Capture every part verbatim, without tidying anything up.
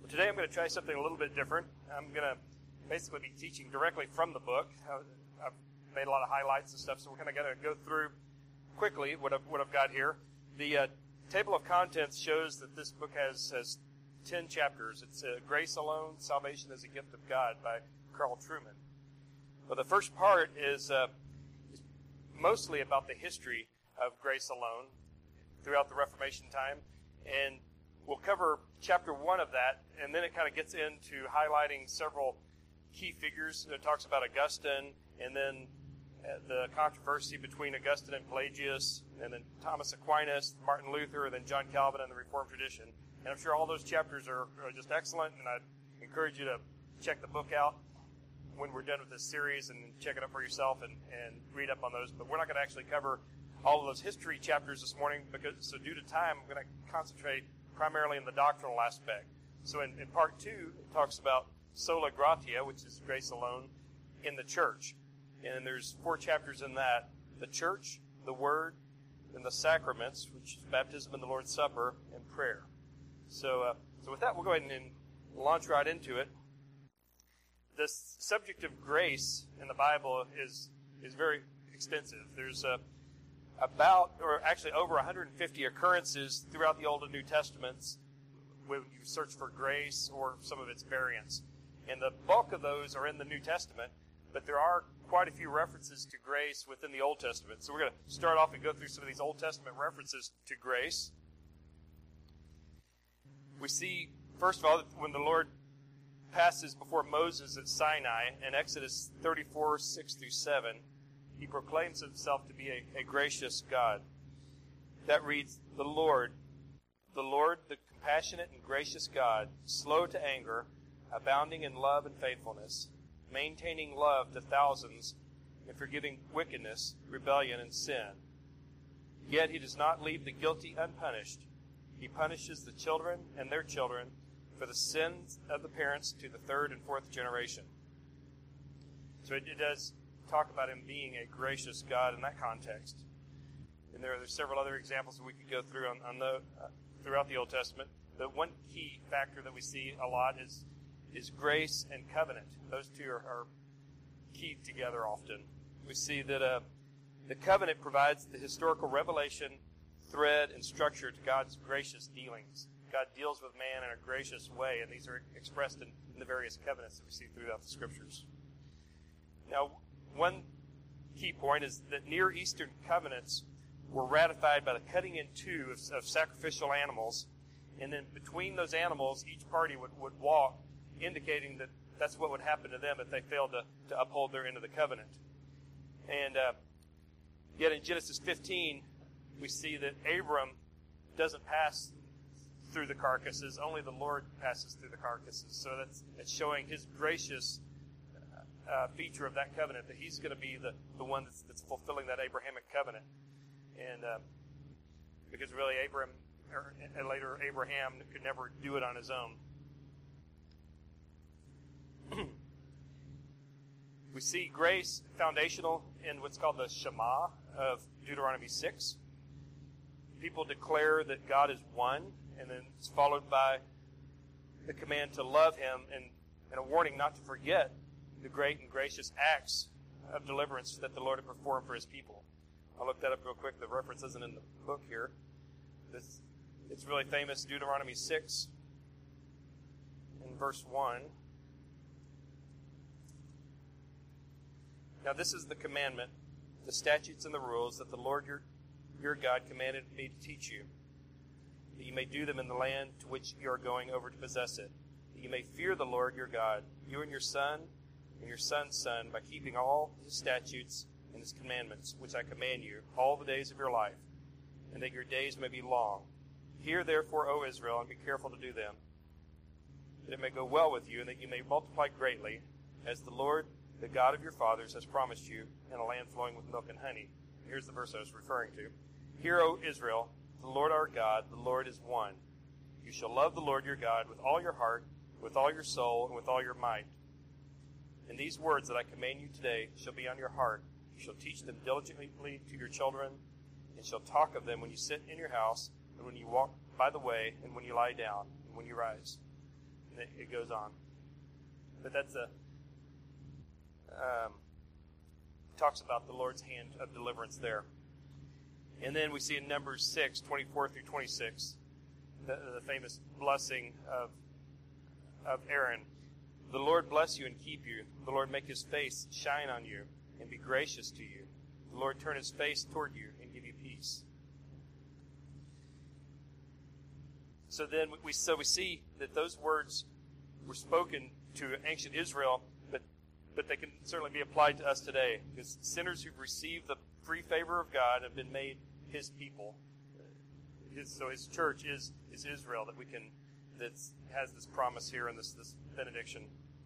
Well, today I'm going to try something a little bit different. I'm going to basically be teaching directly from the book. I've made a lot of highlights and stuff, so we're kind of going to go through quickly what I've, what I've got here. The uh, table of contents shows that this book has, has ten chapters. It's uh, Grace Alone, Salvation as a Gift of God by Carl Trueman. Well, the first part is, uh, is mostly about the history of grace alone throughout the Reformation time, and we'll cover chapter one of that, and then it kind of gets into highlighting several key figures. It talks about Augustine, and then uh, the controversy between Augustine and Pelagius, and then Thomas Aquinas, Martin Luther, and then John Calvin and the Reformed tradition. And I'm sure all those chapters are, are just excellent, and I'd encourage you to check the book out when we're done with this series and check it up for yourself and, and read up on those. But we're not going to actually cover all of those history chapters this morning, because so due to time, I'm going to concentrate primarily in the doctrinal aspect. So in, in part two, it talks about sola gratia, which is grace alone, in the church. And there's four chapters in that: the church, the word, and the sacraments, which is baptism and the Lord's Supper, and prayer. So, uh, so with that, we'll go ahead and launch right into it. The subject of grace in the Bible is is very extensive. There's uh, about, or actually over one hundred fifty occurrences throughout the Old and New Testaments when you search for grace or some of its variants. And the bulk of those are in the New Testament, but there are quite a few references to grace within the Old Testament. So we're going to start off and go through some of these Old Testament references to grace. We see, first of all, that when the Lord passes before Moses at Sinai in Exodus thirty-four, six through seven, he proclaims himself to be a, a gracious God. That reads, the Lord, the Lord, the compassionate and gracious God, slow to anger, abounding in love and faithfulness, maintaining love to thousands, and forgiving wickedness, rebellion, and sin. Yet he does not leave the guilty unpunished. He punishes the children and their children for the sins of the parents to the third and fourth generation. So it, it does talk about him being a gracious God in that context. And there are several other examples that we could go through on, on the uh, throughout the Old Testament. The one key factor that we see a lot is is grace and covenant. Those two are, are keyed together often. We see that uh, the covenant provides the historical revelation, thread, and structure to God's gracious dealings. God deals with man in a gracious way, and these are expressed in, in the various covenants that we see throughout the Scriptures. Now, one key point is that Near Eastern covenants were ratified by the cutting in two of, of sacrificial animals, and then between those animals, each party would, would walk, indicating that that's what would happen to them if they failed to, to uphold their end of the covenant. And uh, yet in Genesis fifteen, we see that Abram doesn't pass through the carcasses. Only the Lord passes through the carcasses. So that's, that's showing his gracious uh, feature of that covenant, that he's going to be the, the one that's, that's fulfilling that Abrahamic covenant. And uh, because really Abram, or and later Abraham, could never do it on his own. We see grace foundational in what's called the Shema of Deuteronomy six. People declare that God is one, and then it's followed by the command to love him and, and a warning not to forget the great and gracious acts of deliverance that the Lord had performed for his people. I'll look that up real quick. The reference isn't in the book here. This, it's really famous, Deuteronomy six in verse one. Now this is the commandment, the statutes and the rules that the Lord your, your God commanded me to teach you, that you may do them in the land to which you are going over to possess it, that you may fear the Lord your God, you and your son and your son's son, by keeping all his statutes and his commandments, which I command you, all the days of your life, and that your days may be long. Hear therefore, O Israel, and be careful to do them, that it may go well with you, and that you may multiply greatly, as the Lord, the God of your fathers, has promised you, in a land flowing with milk and honey. Here's the verse I was referring to. Hear, O Israel, the Lord our God, the Lord is one. You shall love the Lord your God with all your heart, with all your soul, and with all your might. And these words that I command you today shall be on your heart. You shall teach them diligently to your children, and shall talk of them when you sit in your house, and when you walk by the way, and when you lie down, and when you rise. And it, it goes on. But that's a um, talks about the Lord's hand of deliverance there. And then we see in Numbers six, twenty-four through twenty-six, the, the famous blessing of of Aaron. The Lord bless you and keep you. The Lord make his face shine on you and be gracious to you. The Lord turn his face toward you and give you peace. So then we so we see that those words were spoken to ancient Israel, but but they can certainly be applied to us today, because sinners who've received the free favor of God have been made his people. His, so his church is is Israel that we can that has this promise here and this this benediction.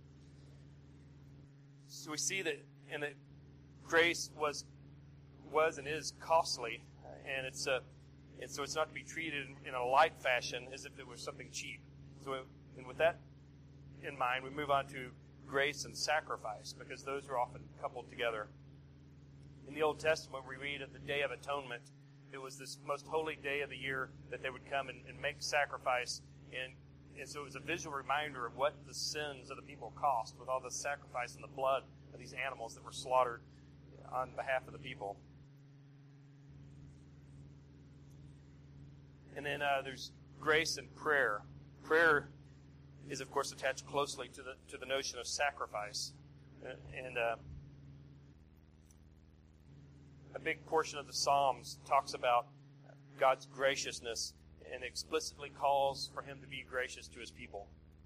So we see that and that grace was was and is costly, and it's a and so it's not to be treated in, in a light fashion as if it was something cheap. So and with that in mind, we move on to grace and sacrifice, because those are often coupled together. In the Old Testament, we read of the Day of Atonement. It was this most holy day of the year that they would come and, and make sacrifice, and, and so it was a visual reminder of what the sins of the people cost, with all the sacrifice and the blood of these animals that were slaughtered on behalf of the people. And then uh, there's grace and prayer. Prayer is, of course, attached closely to the to the notion of sacrifice, and uh, a big portion of the Psalms talks about God's graciousness and explicitly calls for him to be gracious to his people.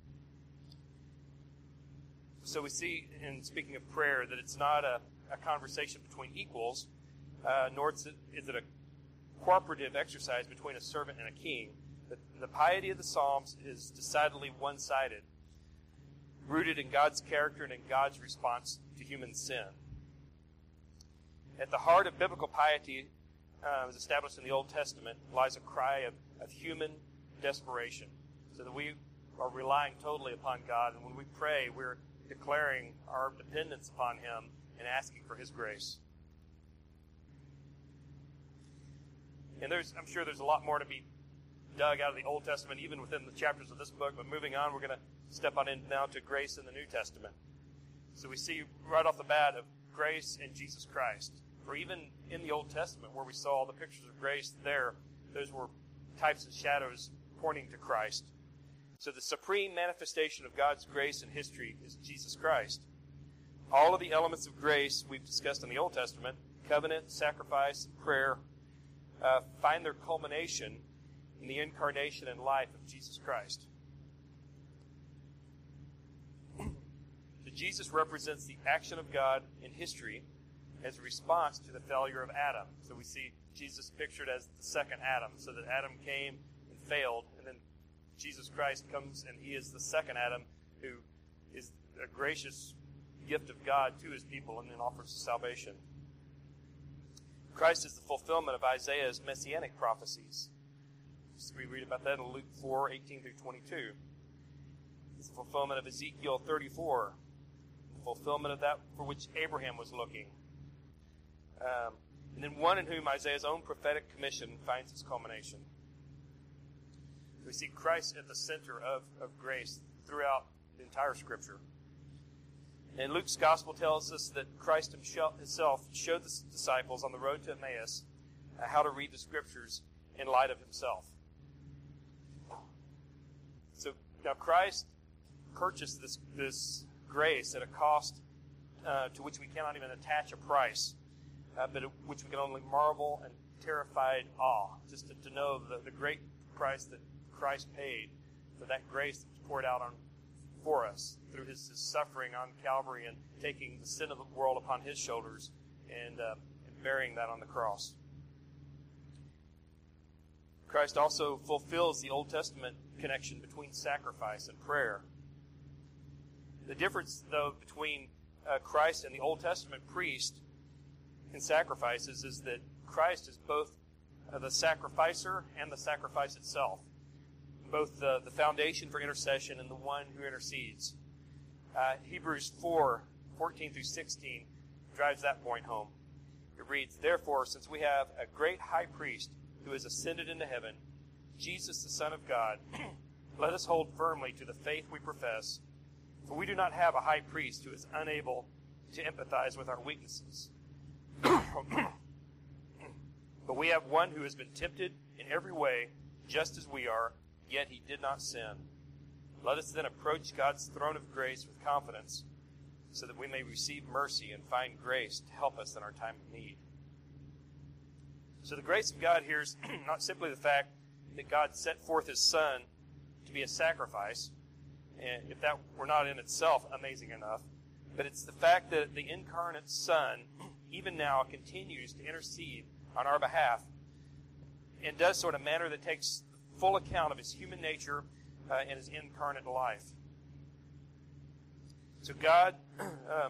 So we see, in speaking of prayer, that it's not a, a conversation between equals, uh, nor is it, is it a cooperative exercise between a servant and a king. The, the piety of the Psalms is decidedly one-sided, rooted in God's character and in God's response to human sin. At the heart of biblical piety, uh, as established in the Old Testament, lies a cry of, of human desperation, so that we are relying totally upon God, and when we pray, we're declaring our dependence upon him and asking for his grace. And there's, I'm sure there's a lot more to be dug out of the Old Testament, even within the chapters of this book. But moving on, we're going to step on in now to grace in the New Testament. So we see right off the bat of grace in Jesus Christ. Or even in the Old Testament, where we saw all the pictures of grace there, those were types and shadows pointing to Christ. So the supreme manifestation of God's grace in history is Jesus Christ. All of the elements of grace we've discussed in the Old Testament, covenant, sacrifice, prayer, uh, find their culmination in the incarnation and life of Jesus Christ. So Jesus represents the action of God in history as a response to the failure of Adam. So we see Jesus pictured as the second Adam, so that Adam came and failed, and then Jesus Christ comes and he is the second Adam who is a gracious gift of God to his people and then offers salvation. Christ is the fulfillment of Isaiah's messianic prophecies. We read about that in Luke four, eighteen through twenty-two. It's the fulfillment of Ezekiel thirty-four, the fulfillment of that for which Abraham was looking. Um, and then one in whom Isaiah's own prophetic commission finds its culmination. We see Christ at the center of, of grace throughout the entire Scripture. And Luke's Gospel tells us that Christ himself showed the disciples on the road to Emmaus uh, how to read the Scriptures in light of himself. So now Christ purchased this, this grace at a cost uh, to which we cannot even attach a price, uh, but at which we can only marvel and terrified awe, just to, to know the, the great price that Christ paid for that grace that was poured out on for us through his, his suffering on Calvary and taking the sin of the world upon his shoulders and, uh, and bearing that on the cross. Christ also fulfills the Old Testament connection between sacrifice and prayer. The difference, though, between uh, Christ and the Old Testament priest in sacrifices is that Christ is both uh, the sacrificer and the sacrifice itself, both the, the foundation for intercession and the one who intercedes. Uh, Hebrews four, fourteen through sixteen drives that point home. It reads, "Therefore, since we have a great high priest who has ascended into heaven, Jesus the Son of God, let us hold firmly to the faith we profess, for we do not have a high priest who is unable to empathize with our weaknesses. But we have one who has been tempted in every way, just as we are, yet he did not sin. Let us then approach God's throne of grace with confidence, so that we may receive mercy and find grace to help us in our time of need. So the grace of God here is not simply the fact that God set forth his Son to be a sacrifice, and if that were not in itself amazing enough, but it's the fact that the incarnate Son, even now, continues to intercede on our behalf, and does so in a manner that takes full account of his human nature uh, and his incarnate life. So God, um,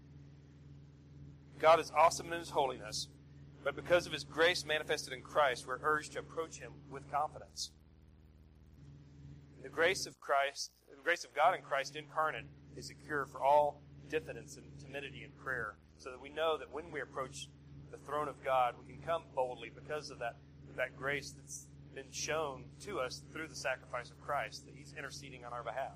God is awesome in his holiness, but because of his grace manifested in Christ, we're urged to approach him with confidence. The grace of Christ, the grace of God in Christ incarnate is a cure for all diffidence and timidity in prayer, so that we know that when we approach the throne of God, we can come boldly because of that, that grace that's been shown to us through the sacrifice of Christ, that he's interceding on our behalf.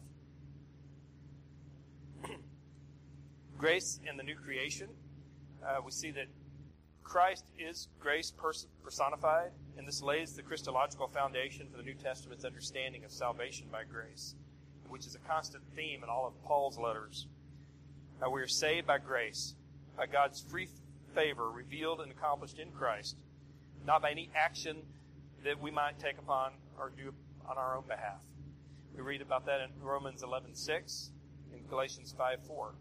Grace in the new creation, uh, we see that Christ is grace pers- personified, and this lays the Christological foundation for the New Testament's understanding of salvation by grace, which is a constant theme in all of Paul's letters. Uh, we are saved by grace, by God's free favor revealed and accomplished in Christ, not by any action that we might take upon or do on our own behalf. We read about that in Romans eleven six and Galatians five four.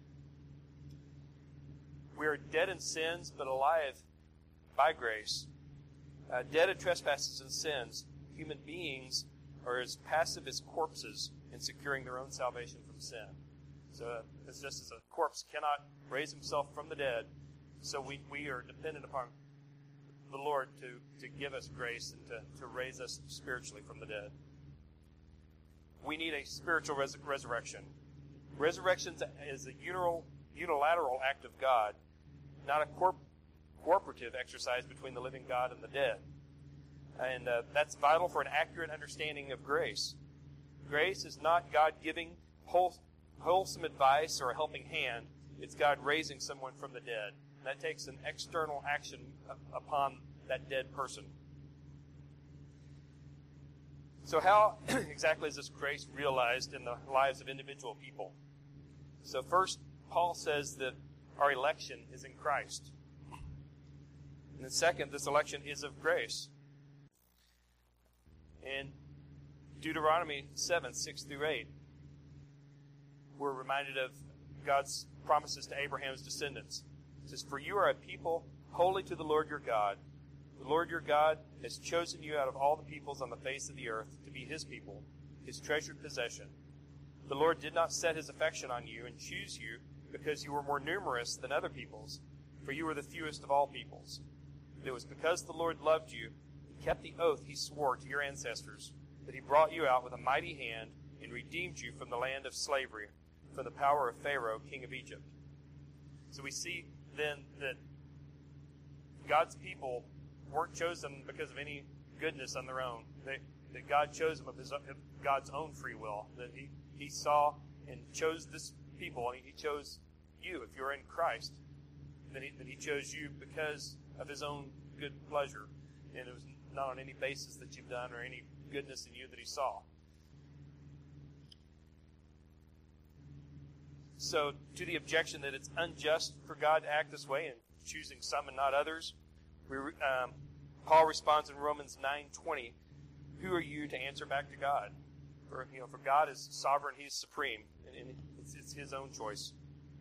We are dead in sins, but alive by grace. Uh, dead in trespasses and sins, human beings are as passive as corpses in securing their own salvation from sin. So uh, it's just as a corpse cannot raise himself from the dead, so we, we are dependent upon the Lord to, to give us grace and to, to raise us spiritually from the dead. We need a spiritual res- resurrection. Resurrection is a unilateral, unilateral act of God, not a corp- cooperative exercise between the living God and the dead. And uh, that's vital for an accurate understanding of grace. Grace is not God giving whole, wholesome advice or a helping hand. It's God raising someone from the dead. And that takes an external action upon that dead person. So how exactly is this grace realized in the lives of individual people? So first, Paul says that our election is in Christ. And then second, this election is of grace. In Deuteronomy seven, six through eight, we're reminded of God's promises to Abraham's descendants. It says, "For you are a people holy to the Lord your God. The Lord your God has chosen you out of all the peoples on the face of the earth to be his people, his treasured possession. The Lord did not set his affection on you and choose you because you were more numerous than other peoples, for you were the fewest of all peoples. But it was because the Lord loved you and kept the oath he swore to your ancestors, that he brought you out with a mighty hand and redeemed you from the land of slavery, from the power of Pharaoh, king of Egypt." So we see then that God's people weren't chosen because of any goodness on their own. They, that God chose them of, his, of God's own free will. That he, he saw and chose this people, and he chose you. If you're in Christ, then he, then he chose you because of his own good pleasure. And it was not on any basis that you've done or any goodness in you that he saw. So, to the objection that it's unjust for God to act this way and choosing some and not others, we, um, Paul responds in Romans nine twenty, "Who are you to answer back to God? For, you know, for God is sovereign; He is supreme, and, and it's, it's His own choice."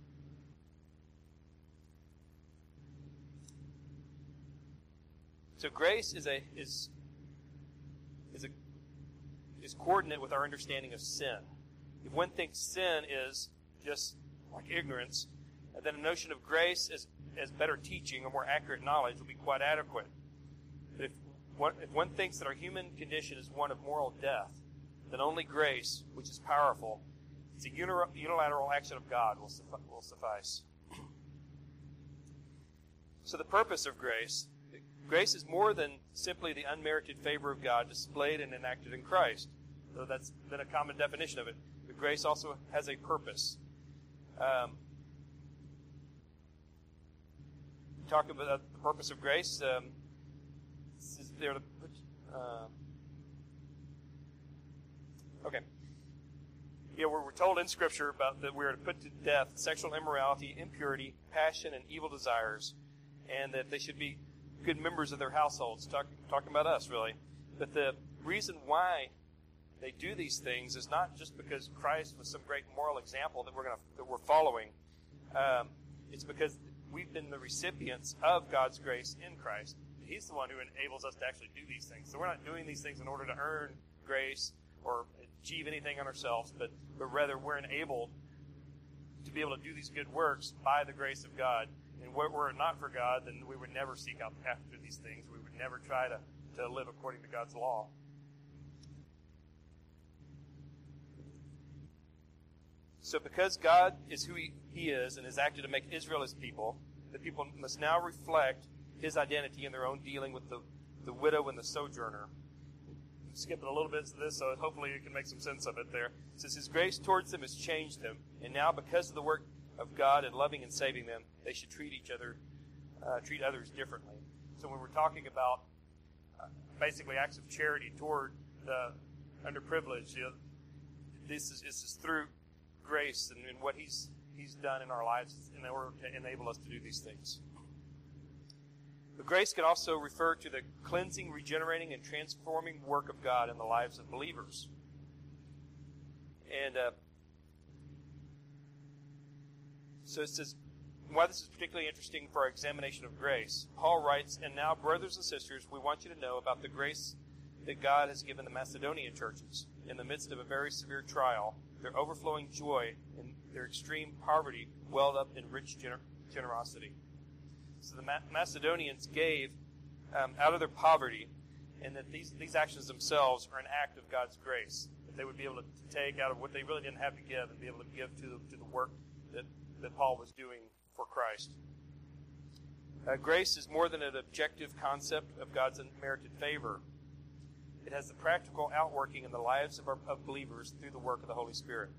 So, grace is a is is a is coordinate with our understanding of sin. If one thinks sin is just like ignorance, then a notion of grace as, as better teaching or more accurate knowledge will be quite adequate. But if one, if one thinks that our human condition is one of moral death, then only grace, which is powerful, it's a unilateral action of God, will, suffi- will suffice. So the purpose of grace, grace is more than simply the unmerited favor of God displayed and enacted in Christ. So that's been a common definition of it. But grace also has a purpose. Um, talk about the purpose of grace. Um, this is there to put. Uh, okay. Yeah, we're, we're told in Scripture about that we're to put to death sexual immorality, impurity, passion, and evil desires, and that they should be good members of their households. Talk, talking about us, really. But the reason why they do these things is not just because Christ was some great moral example that we're going that we're following. Um, it's because we've been the recipients of God's grace in Christ. He's the one who enables us to actually do these things. So we're not doing these things in order to earn grace or achieve anything on ourselves, but, but rather we're enabled to be able to do these good works by the grace of God. And were it not for God, then we would never seek out after these things. We would never try to, to live according to God's law. So because God is who he, he is and has acted to make Israel his people, the people must now reflect his identity in their own dealing with the, the widow and the sojourner. I'm skipping a little bit to this, so hopefully you can make some sense of it there. It says, his grace towards them has changed them, and now because of the work of God in loving and saving them, they should treat each other, uh, treat others differently. So when we're talking about uh, basically acts of charity toward the underprivileged, you know, this is, this is through grace and, and what he's he's done in our lives in order to enable us to do these things. But grace can also refer to the cleansing, regenerating, and transforming work of God in the lives of believers. And uh, so it says, why this is particularly interesting for our examination of grace. Paul writes, and now, brothers and sisters, we want you to know about the grace that God has given the Macedonian churches in the midst of a very severe trial. Their overflowing joy and their extreme poverty welled up in rich gener- generosity. So the Ma- Macedonians gave um, out of their poverty, and that these, these actions themselves are an act of God's grace. That they would be able to take out of what they really didn't have to give and be able to give to the, to the work that, that Paul was doing for Christ. Uh, grace is more than an objective concept of God's unmerited favor. It has the practical outworking in the lives of, our, of believers through the work of the Holy Spirit.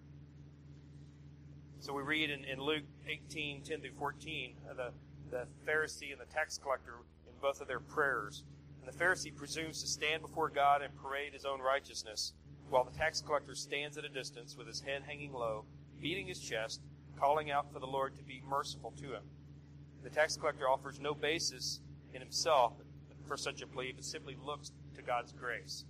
So we read in, in Luke eighteen, ten through fourteen, uh, the, the Pharisee and the tax collector in both of their prayers. And the Pharisee presumes to stand before God and parade his own righteousness, while the tax collector stands at a distance with his head hanging low, beating his chest, calling out for the Lord to be merciful to him. The tax collector offers no basis in himself for such a plea, but simply looks to God's grace.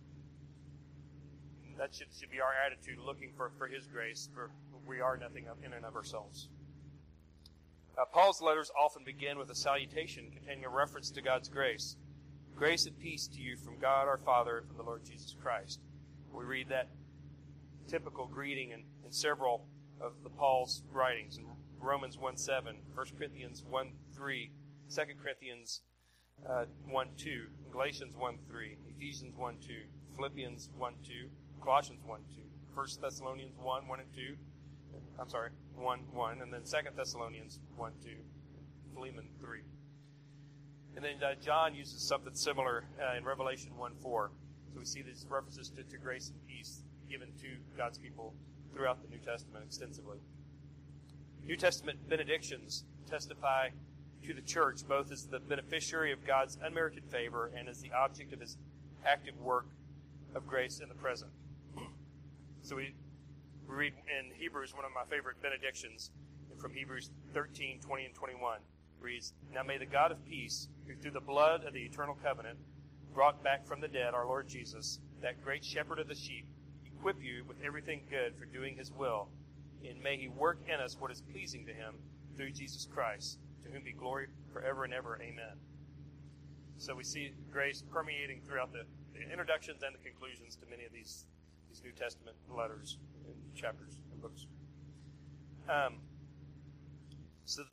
That should, should be our attitude, looking for, for his grace, for we are nothing in and of ourselves. Uh, Paul's letters often begin with a salutation containing a reference to God's grace. Grace and peace to you from God our Father and from the Lord Jesus Christ. We read that typical greeting in, in several of the Paul's writings, in Romans one seven, First Corinthians one three, Second Corinthians uh, one two, Galatians one three, Ephesians one two, Philippians one two, Colossians one two, First Thessalonians one one and two, I'm sorry, one one, and then Second Thessalonians one two, Philemon three. And then uh, John uses something similar uh, in Revelation one four. So we see these references to, to grace and peace given to God's people throughout the New Testament extensively. New Testament benedictions testify to the church both as the beneficiary of God's unmerited favor and as the object of his active work of grace in the present. So we, we read in Hebrews, one of my favorite benedictions, from Hebrews thirteen, twenty, and twenty-one. Reads, now may the God of peace, who through the blood of the eternal covenant brought back from the dead our Lord Jesus, that great shepherd of the sheep, equip you with everything good for doing his will, and may he work in us what is pleasing to him through Jesus Christ, to whom be glory forever and ever. Amen. So we see grace permeating throughout the, the introductions and the conclusions to many of these, these New Testament letters and chapters and books. Um, so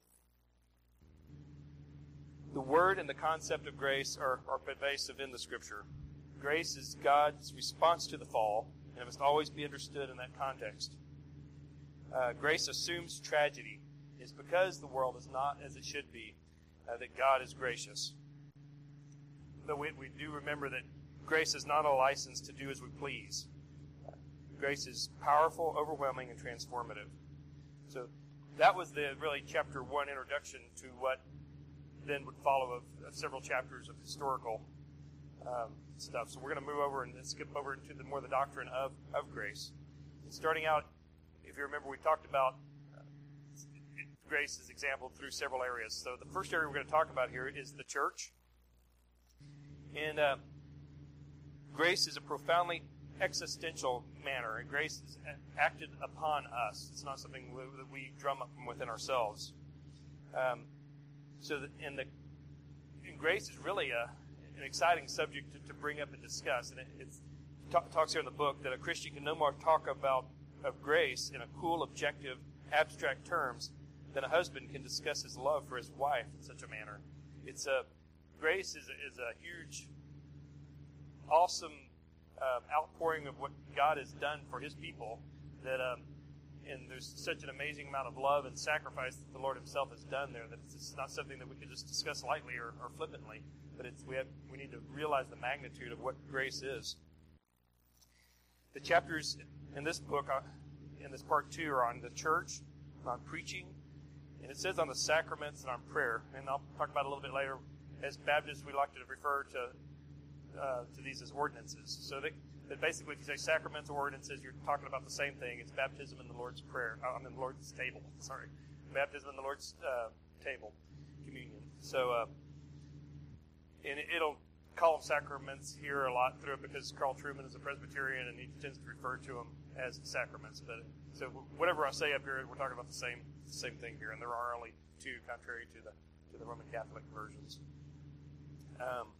the word and the concept of grace are, are pervasive in the Scripture. Grace is God's response to the fall, and it must always be understood in that context. Uh, grace assumes tragedy. It's because the world is not as it should be uh, that God is gracious. Though we, we do remember that grace is not a license to do as we please. Grace is powerful, overwhelming, and transformative. So that was the really chapter one introduction to what then would follow of, of several chapters of historical um, stuff. So we're going to move over and skip over into the more the doctrine of, of grace. And starting out, if you remember, we talked about uh, grace is exampled through several areas. So the first area we're going to talk about here is the church. And uh, grace is a profoundly existential manner, and grace is acted upon us. It's not something that we drum up from within ourselves. Um, so, that, and the and grace is really a, an exciting subject to, to bring up and discuss. And it it's, talk, talks here in the book that a Christian can no more talk about of grace in a cool, objective, abstract terms than a husband can discuss his love for his wife in such a manner. It's a grace is a, is a huge, awesome Uh, outpouring of what God has done for His people, that um, and there's such an amazing amount of love and sacrifice that the Lord Himself has done there that it's, it's not something that we can just discuss lightly or, or flippantly, but it's we have we need to realize the magnitude of what grace is. The chapters in this book, uh, in this part two, are on the church, on preaching, and it says on the sacraments and on prayer. And I'll talk about it a little bit later. As Baptists, we like to refer to Uh, to these as ordinances. So that, that basically, if you say sacraments or ordinances, you're talking about the same thing. It's baptism and the Lord's prayer. I mean, the Lord's table. Sorry, baptism and the Lord's uh, table, communion. So, uh, and it, it'll call them sacraments here a lot through it because Carl Trueman is a Presbyterian and he tends to refer to them as sacraments. But so whatever I say up here, we're talking about the same same thing here, and there are only two, contrary to the to the Roman Catholic versions. Um,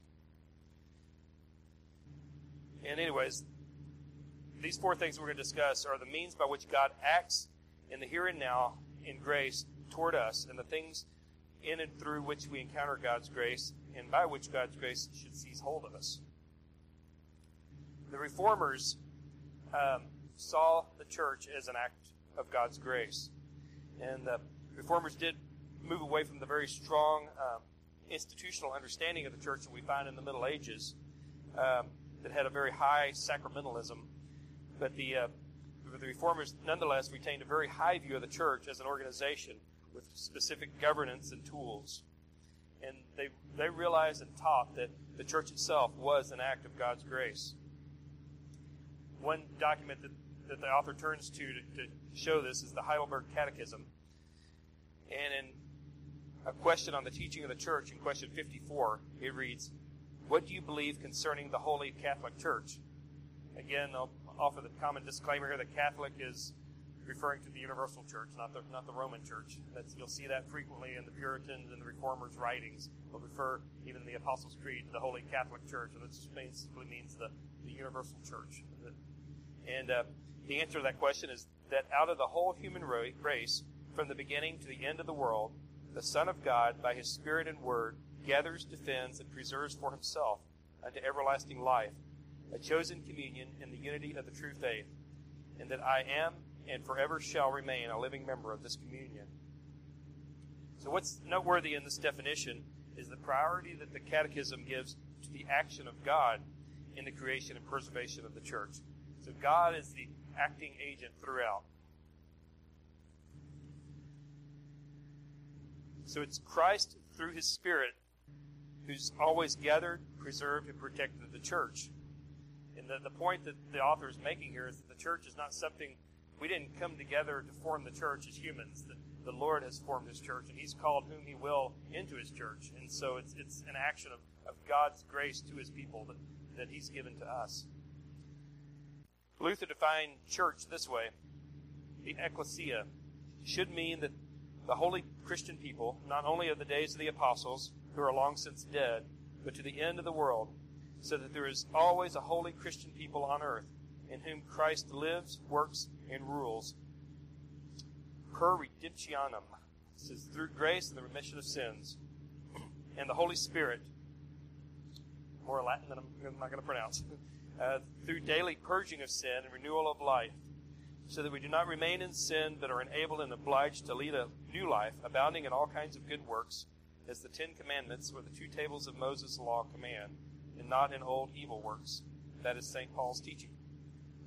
And anyways, these four things we're going to discuss are the means by which God acts in the here and now in grace toward us, and the things in and through which we encounter God's grace, and by which God's grace should seize hold of us. The Reformers um, saw the church as an act of God's grace. And the Reformers did move away from the very strong um, institutional understanding of the church that we find in the Middle Ages, um, that had a very high sacramentalism. But the, uh, the Reformers nonetheless retained a very high view of the church as an organization with specific governance and tools. And they they realized and taught that the church itself was an act of God's grace. One document that, that the author turns to, to to show this is the Heidelberg Catechism. And in a question on the teaching of the church, in question fifty-four, it reads, "What do you believe concerning the Holy Catholic Church?" Again, I'll offer the common disclaimer here that Catholic is referring to the universal church, not the not the Roman church. That's, you'll see that frequently in the Puritans and the Reformers' writings. They'll refer, even the Apostles' Creed, to the Holy Catholic Church, and it just basically means the, the universal church. And uh, the answer to that question is that out of the whole human race, from the beginning to the end of the world, the Son of God, by His Spirit and Word, gathers, defends, and preserves for Himself unto everlasting life a chosen communion in the unity of the true faith, and that I am and forever shall remain a living member of this communion. So what's noteworthy in this definition is the priority that the Catechism gives to the action of God in the creation and preservation of the church. So God is the acting agent throughout. So it's Christ through His Spirit who's always gathered, preserved, and protected the church. And the, the point that the author is making here is that the church is not something, we didn't come together to form the church as humans. The, the Lord has formed His church, and He's called whom He will into His church. And so it's it's an action of, of God's grace to His people that, that He's given to us. Luther defined church this way: the ecclesia should mean that the holy Christian people, not only of the days of the apostles, who are long since dead, but to the end of the world, so that there is always a holy Christian people on earth, in whom Christ lives, works, and rules. Per redemptionem. This is through grace and the remission of sins. And the Holy Spirit, more Latin than I'm, I'm not going to pronounce, uh, through daily purging of sin and renewal of life, so that we do not remain in sin, but are enabled and obliged to lead a new life, abounding in all kinds of good works, as the Ten Commandments or the two tables of Moses' law command, and not in old evil works. That is Saint Paul's teaching.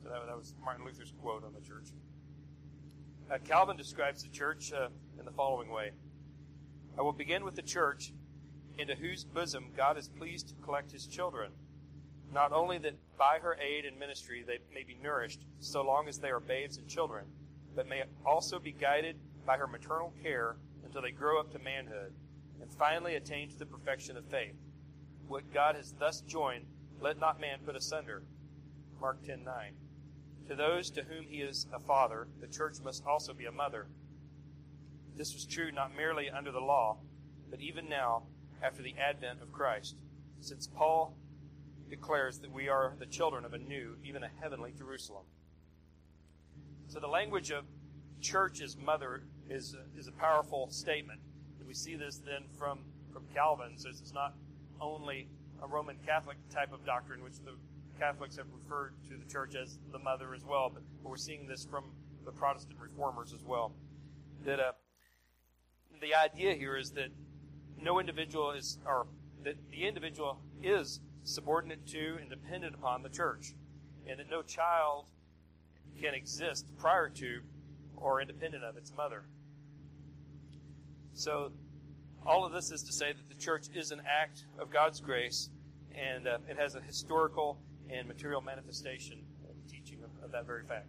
So that, that was Martin Luther's quote on the church. Uh, Calvin describes the church uh, in the following way. I will begin with the church, into whose bosom God is pleased to collect his children, not only that by her aid and ministry they may be nourished so long as they are babes and children, but may also be guided by her maternal care until they grow up to manhood, and finally attain to the perfection of faith. What God has thus joined, let not man put asunder. Mark ten nine. To those to whom he is a father, the church must also be a mother. This was true not merely under the law, but even now, after the advent of Christ, since Paul declares that we are the children of a new, even a heavenly Jerusalem. So the language of church as mother is a, is a powerful statement. And we see this then from, from Calvin. So it's not only a Roman Catholic type of doctrine, which the Catholics have referred to the church as the mother as well, but we're seeing this from the Protestant reformers as well. That uh, the idea here is that no individual is, or that the individual is subordinate to and dependent upon the church, and that no child can exist prior to or independent of its mother. So all of this is to say that the church is an act of God's grace, and uh, it has a historical and material manifestation of the teaching of, of that very fact.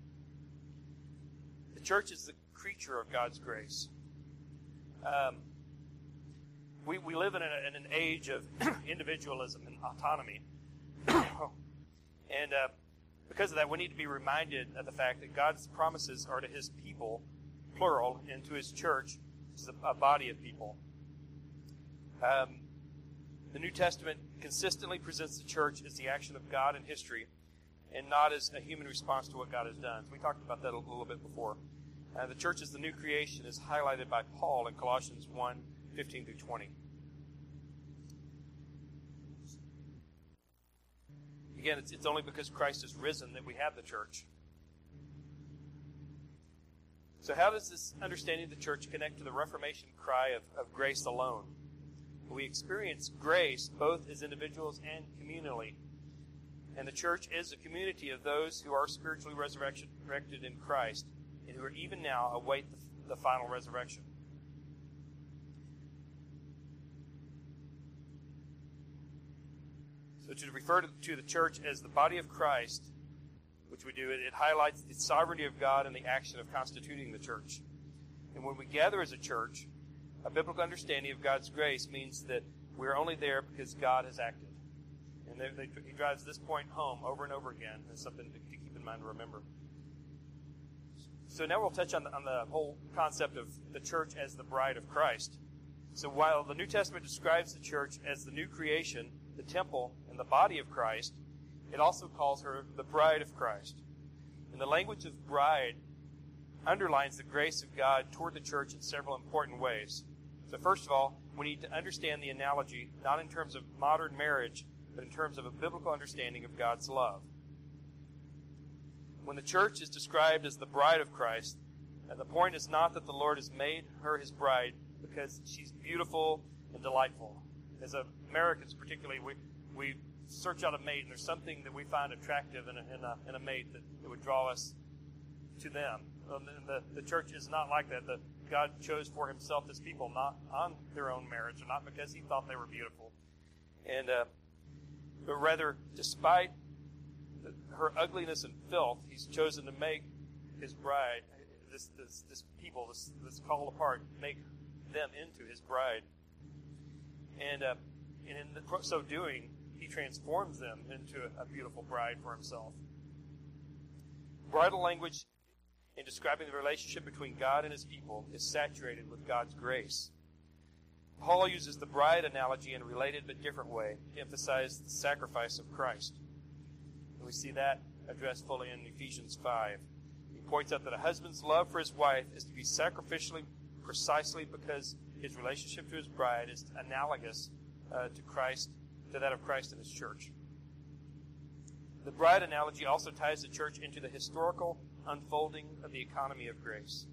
The church is the creature of God's grace. Um, we, we live in, a, in an age of individualism and autonomy. and uh, because of that, we need to be reminded of the fact that God's promises are to his people, plural, and to his church, which is a, a body of people. Um, the New Testament consistently presents the church as the action of God in history and not as a human response to what God has done. So we talked about that a little bit before. Uh, the church as the new creation is highlighted by Paul in Colossians one, fifteen through twenty. Again, it's, it's only because Christ is risen that we have the church. So how does this understanding of the church connect to the Reformation cry of, of grace alone? We experience grace both as individuals and communally. And the church is a community of those who are spiritually resurrected in Christ and who are even now await the, the final resurrection. So to refer to, to the church as the body of Christ, which we do, it, it highlights the sovereignty of God and the action of constituting the church. And when we gather as a church, a biblical understanding of God's grace means that we're only there because God has acted. And they, they, he drives this point home over and over again. It's something to, to keep in mind and remember. So now we'll touch on the, on the whole concept of the church as the bride of Christ. So while the New Testament describes the church as the new creation, the temple, and the body of Christ, it also calls her the bride of Christ. And the language of bride underlines the grace of God toward the church in several important ways. So first of all, we need to understand the analogy not in terms of modern marriage, but in terms of a biblical understanding of God's love. When the church is described as the bride of Christ, and the point is not that the Lord has made her his bride because she's beautiful and delightful. As Americans particularly, we, we search out a mate, and there's something that we find attractive in a, in a, in a mate that, that would draw us to them. Um, the, the church is not like that. The, God chose for himself this people not on their own merits, or not because he thought they were beautiful. And uh, but rather, despite the, her ugliness and filth, he's chosen to make his bride, this this, this people, this, this called apart, make them into his bride. And, uh, and in the, so doing, he transforms them into a, a beautiful bride for himself. Bridal language in describing the relationship between God and his people is saturated with God's grace. Paul uses the bride analogy in a related but different way to emphasize the sacrifice of Christ. And we see that addressed fully in Ephesians five. He points out that a husband's love for his wife is to be sacrificially precisely because his relationship to his bride is analogous uh, to Christ, to that of Christ and his church. The bride analogy also ties the church into the historical unfolding of the economy of grace.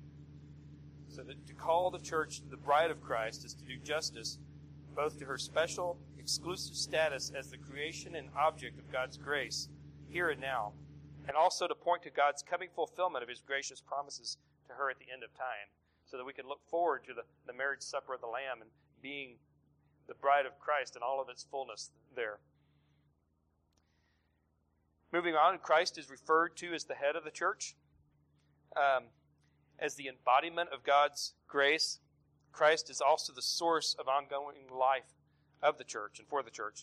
So that to call the church the bride of Christ is to do justice both to her special, exclusive status as the creation and object of God's grace here and now, and also to point to God's coming fulfillment of his gracious promises to her at the end of time, so that we can look forward to the, the marriage supper of the Lamb and being the bride of Christ in all of its fullness there. Moving on, Christ is referred to as the head of the church. Um, as the embodiment of God's grace, Christ is also the source of ongoing life of the church and for the church.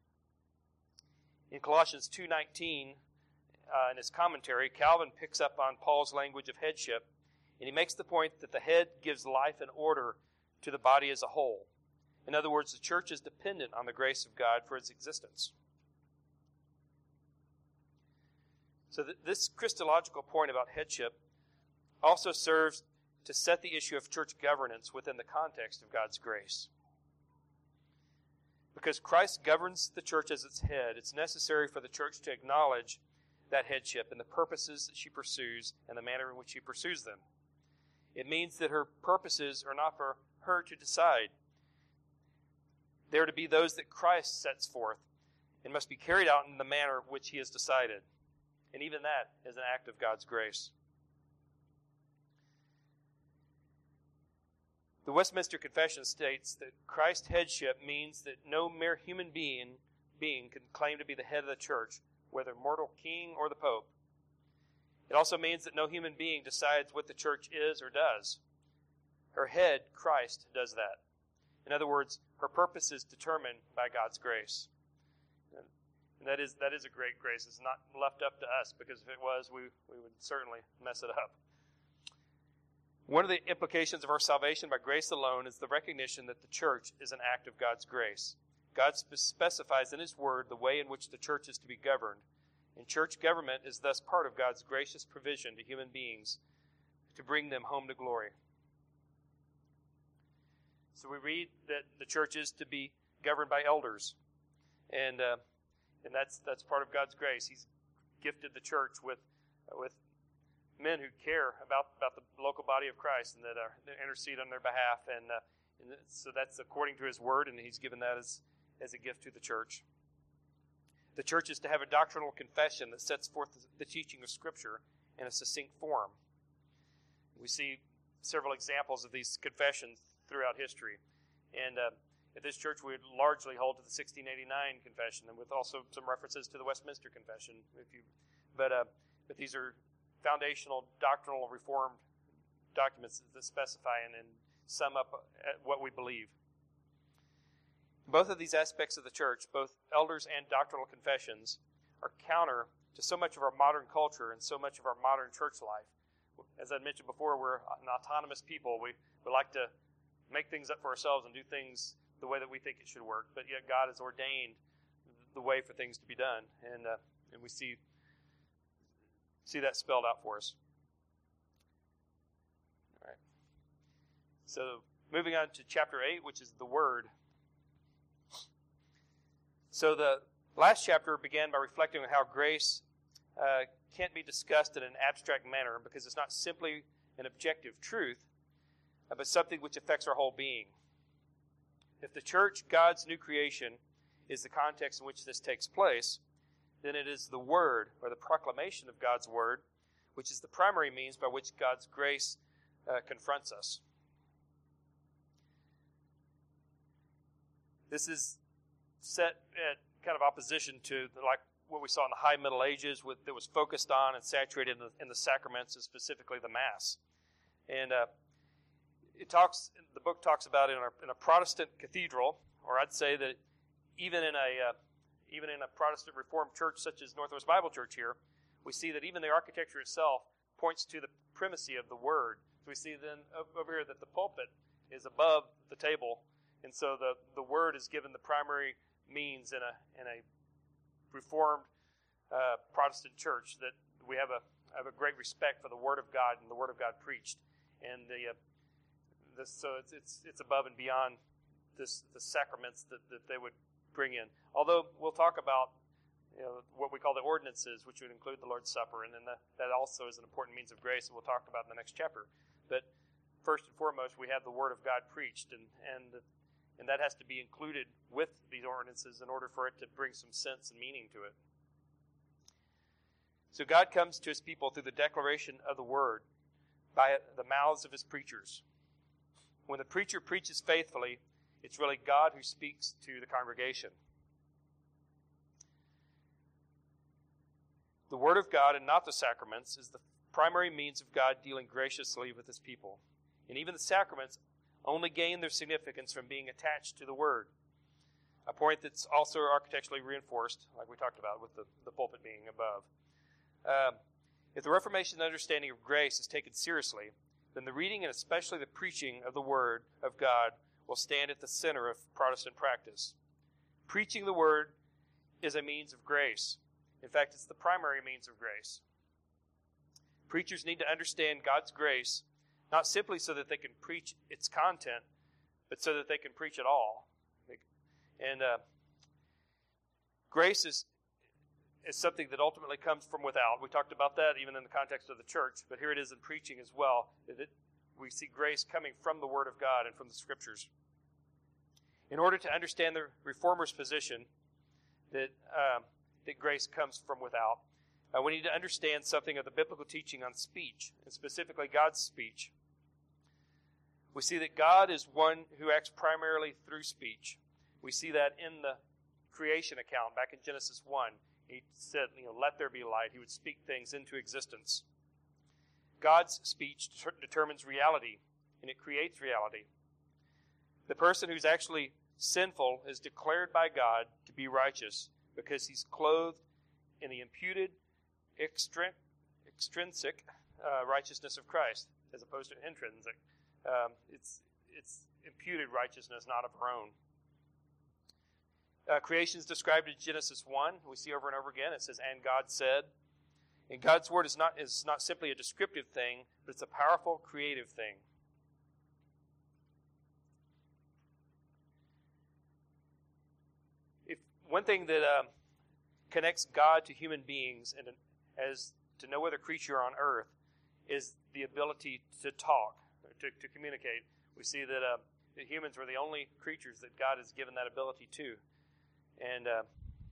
In Colossians two nineteen, uh, in his commentary, Calvin picks up on Paul's language of headship, and he makes the point that the head gives life and order to the body as a whole. In other words, the church is dependent on the grace of God for its existence. So th- this Christological point about headship also serves to set the issue of church governance within the context of God's grace. Because Christ governs the church as its head, it's necessary for the church to acknowledge that headship and the purposes that she pursues and the manner in which she pursues them. It means that her purposes are not for her to decide. They are to be those that Christ sets forth and must be carried out in the manner which he has decided. And even that is an act of God's grace. The Westminster Confession states that Christ's headship means that no mere human being, being can claim to be the head of the church, whether mortal king or the pope. It also means that no human being decides what the church is or does. Her head, Christ, does that. In other words, her purpose is determined by God's grace. And that is that is a great grace. It's not left up to us, because if it was, we, we would certainly mess it up. One of the implications of our salvation by grace alone is the recognition that the church is an act of God's grace. God spe- specifies in his word the way in which the church is to be governed. And church government is thus part of God's gracious provision to human beings to bring them home to glory. So we read that the church is to be governed by elders. And uh, and that's that's part of God's grace. He's gifted the church with uh, with men who care about, about the local body of Christ and that, are, that intercede on their behalf. And, uh, and so that's according to his word, and he's given that as, as a gift to the church. The church is to have a doctrinal confession that sets forth the teaching of Scripture in a succinct form. We see several examples of these confessions throughout history. And uh, at this church, we largely hold to the sixteen eighty-nine confession, and with also some references to the Westminster Confession. If you, but uh, but these are foundational doctrinal reformed documents that specify and, and sum up what we believe. Both of these aspects of the church, both elders and doctrinal confessions, are counter to so much of our modern culture and so much of our modern church life. As I mentioned before, we're an autonomous people. We, we like to make things up for ourselves and do things the way that we think it should work, but yet God has ordained the way for things to be done, and uh, and we see see that spelled out for us. All right. So moving on to chapter eight, which is the Word. So the last chapter began by reflecting on how grace uh, can't be discussed in an abstract manner, because it's not simply an objective truth, uh, but something which affects our whole being. If the church, God's new creation, is the context in which this takes place, then it is the Word, or the proclamation of God's Word, which is the primary means by which God's grace uh, confronts us. This is set at kind of opposition to the, like what we saw in the High Middle Ages, with, that was focused on and saturated in the, in the sacraments, and specifically the Mass. And uh, it talks. The book talks about it in a, in a Protestant cathedral, or I'd say that even in a uh, even in a Protestant Reformed church such as Northwest Bible Church here, we see that even the architecture itself points to the primacy of the Word. So we see then over here that the pulpit is above the table, and so the, the Word is given the primary means in a in a Reformed uh, Protestant church, that we have a have a great respect for the Word of God and the Word of God preached, and the uh, this so it's it's it's above and beyond this the sacraments that, that they would bring in. Although we'll talk about, you know, what we call the ordinances, which would include the Lord's Supper, and then the, that also is an important means of grace, and we'll talk about in the next chapter. But first and foremost, we have the Word of God preached, and and and that has to be included with these ordinances in order for it to bring some sense and meaning to it. So God comes to his people through the declaration of the word by the mouths of his preachers. When the preacher preaches faithfully, it's really God who speaks to the congregation. The word of God and not the sacraments is the primary means of God dealing graciously with his people. And even the sacraments only gain their significance from being attached to the word. A point that's also architecturally reinforced, like we talked about with the, the pulpit being above. Um, if the Reformation understanding of grace is taken seriously, then the reading and especially the preaching of the Word of God will stand at the center of Protestant practice. Preaching the Word is a means of grace. In fact, it's the primary means of grace. Preachers need to understand God's grace, not simply so that they can preach its content, but so that they can preach it all. And uh, grace is is something that ultimately comes from without. We talked about that even in the context of the church, but here it is in preaching as well. That we see grace coming from the Word of God and from the Scriptures. In order to understand the Reformers' position that um, that grace comes from without, uh, we need to understand something of the biblical teaching on speech, and specifically God's speech. We see that God is one who acts primarily through speech. We see that in the creation account back in Genesis one. He said, you know, let there be light. He would speak things into existence. God's speech ter- determines reality, and it creates reality. The person who's actually sinful is declared by God to be righteous because he's clothed in the imputed extrin- extrinsic uh, righteousness of Christ, as opposed to intrinsic. Um, it's it's imputed righteousness, not of our own. Uh, creation is described in Genesis one. We see over and over again. It says, "And God said." And God's word is not is not simply a descriptive thing, but it's a powerful, creative thing. If one thing that um, connects God to human beings and as to no other creature on earth is the ability to talk, to, to communicate. We see that, uh, that humans were the only creatures that God has given that ability to. And uh,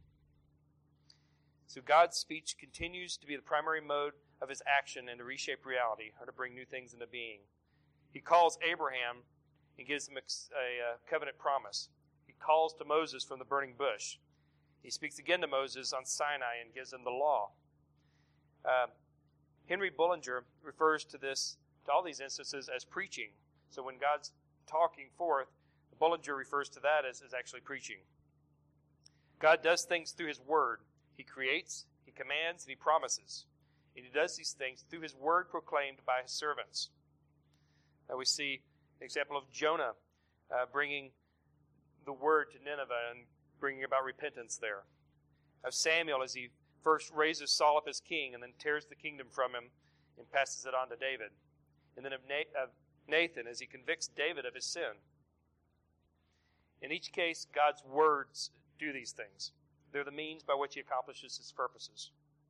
so God's speech continues to be the primary mode of his action and to reshape reality or to bring new things into being. He calls Abraham and gives him a, a covenant promise. He calls to Moses from the burning bush. He speaks again to Moses on Sinai and gives him the law. Uh, Henry Bullinger refers to this, to all these instances, as preaching. So when God's talking forth, Bullinger refers to that as, as actually preaching. God does things through his word. He creates, he commands, and he promises. And he does these things through his word proclaimed by his servants. Now we see an example of Jonah uh, bringing the word to Nineveh and bringing about repentance there. Of Samuel as he first raises Saul up as king and then tears the kingdom from him and passes it on to David. And then of Nathan as he convicts David of his sin. In each case, God's words do these things. They're the means by which he accomplishes his purposes.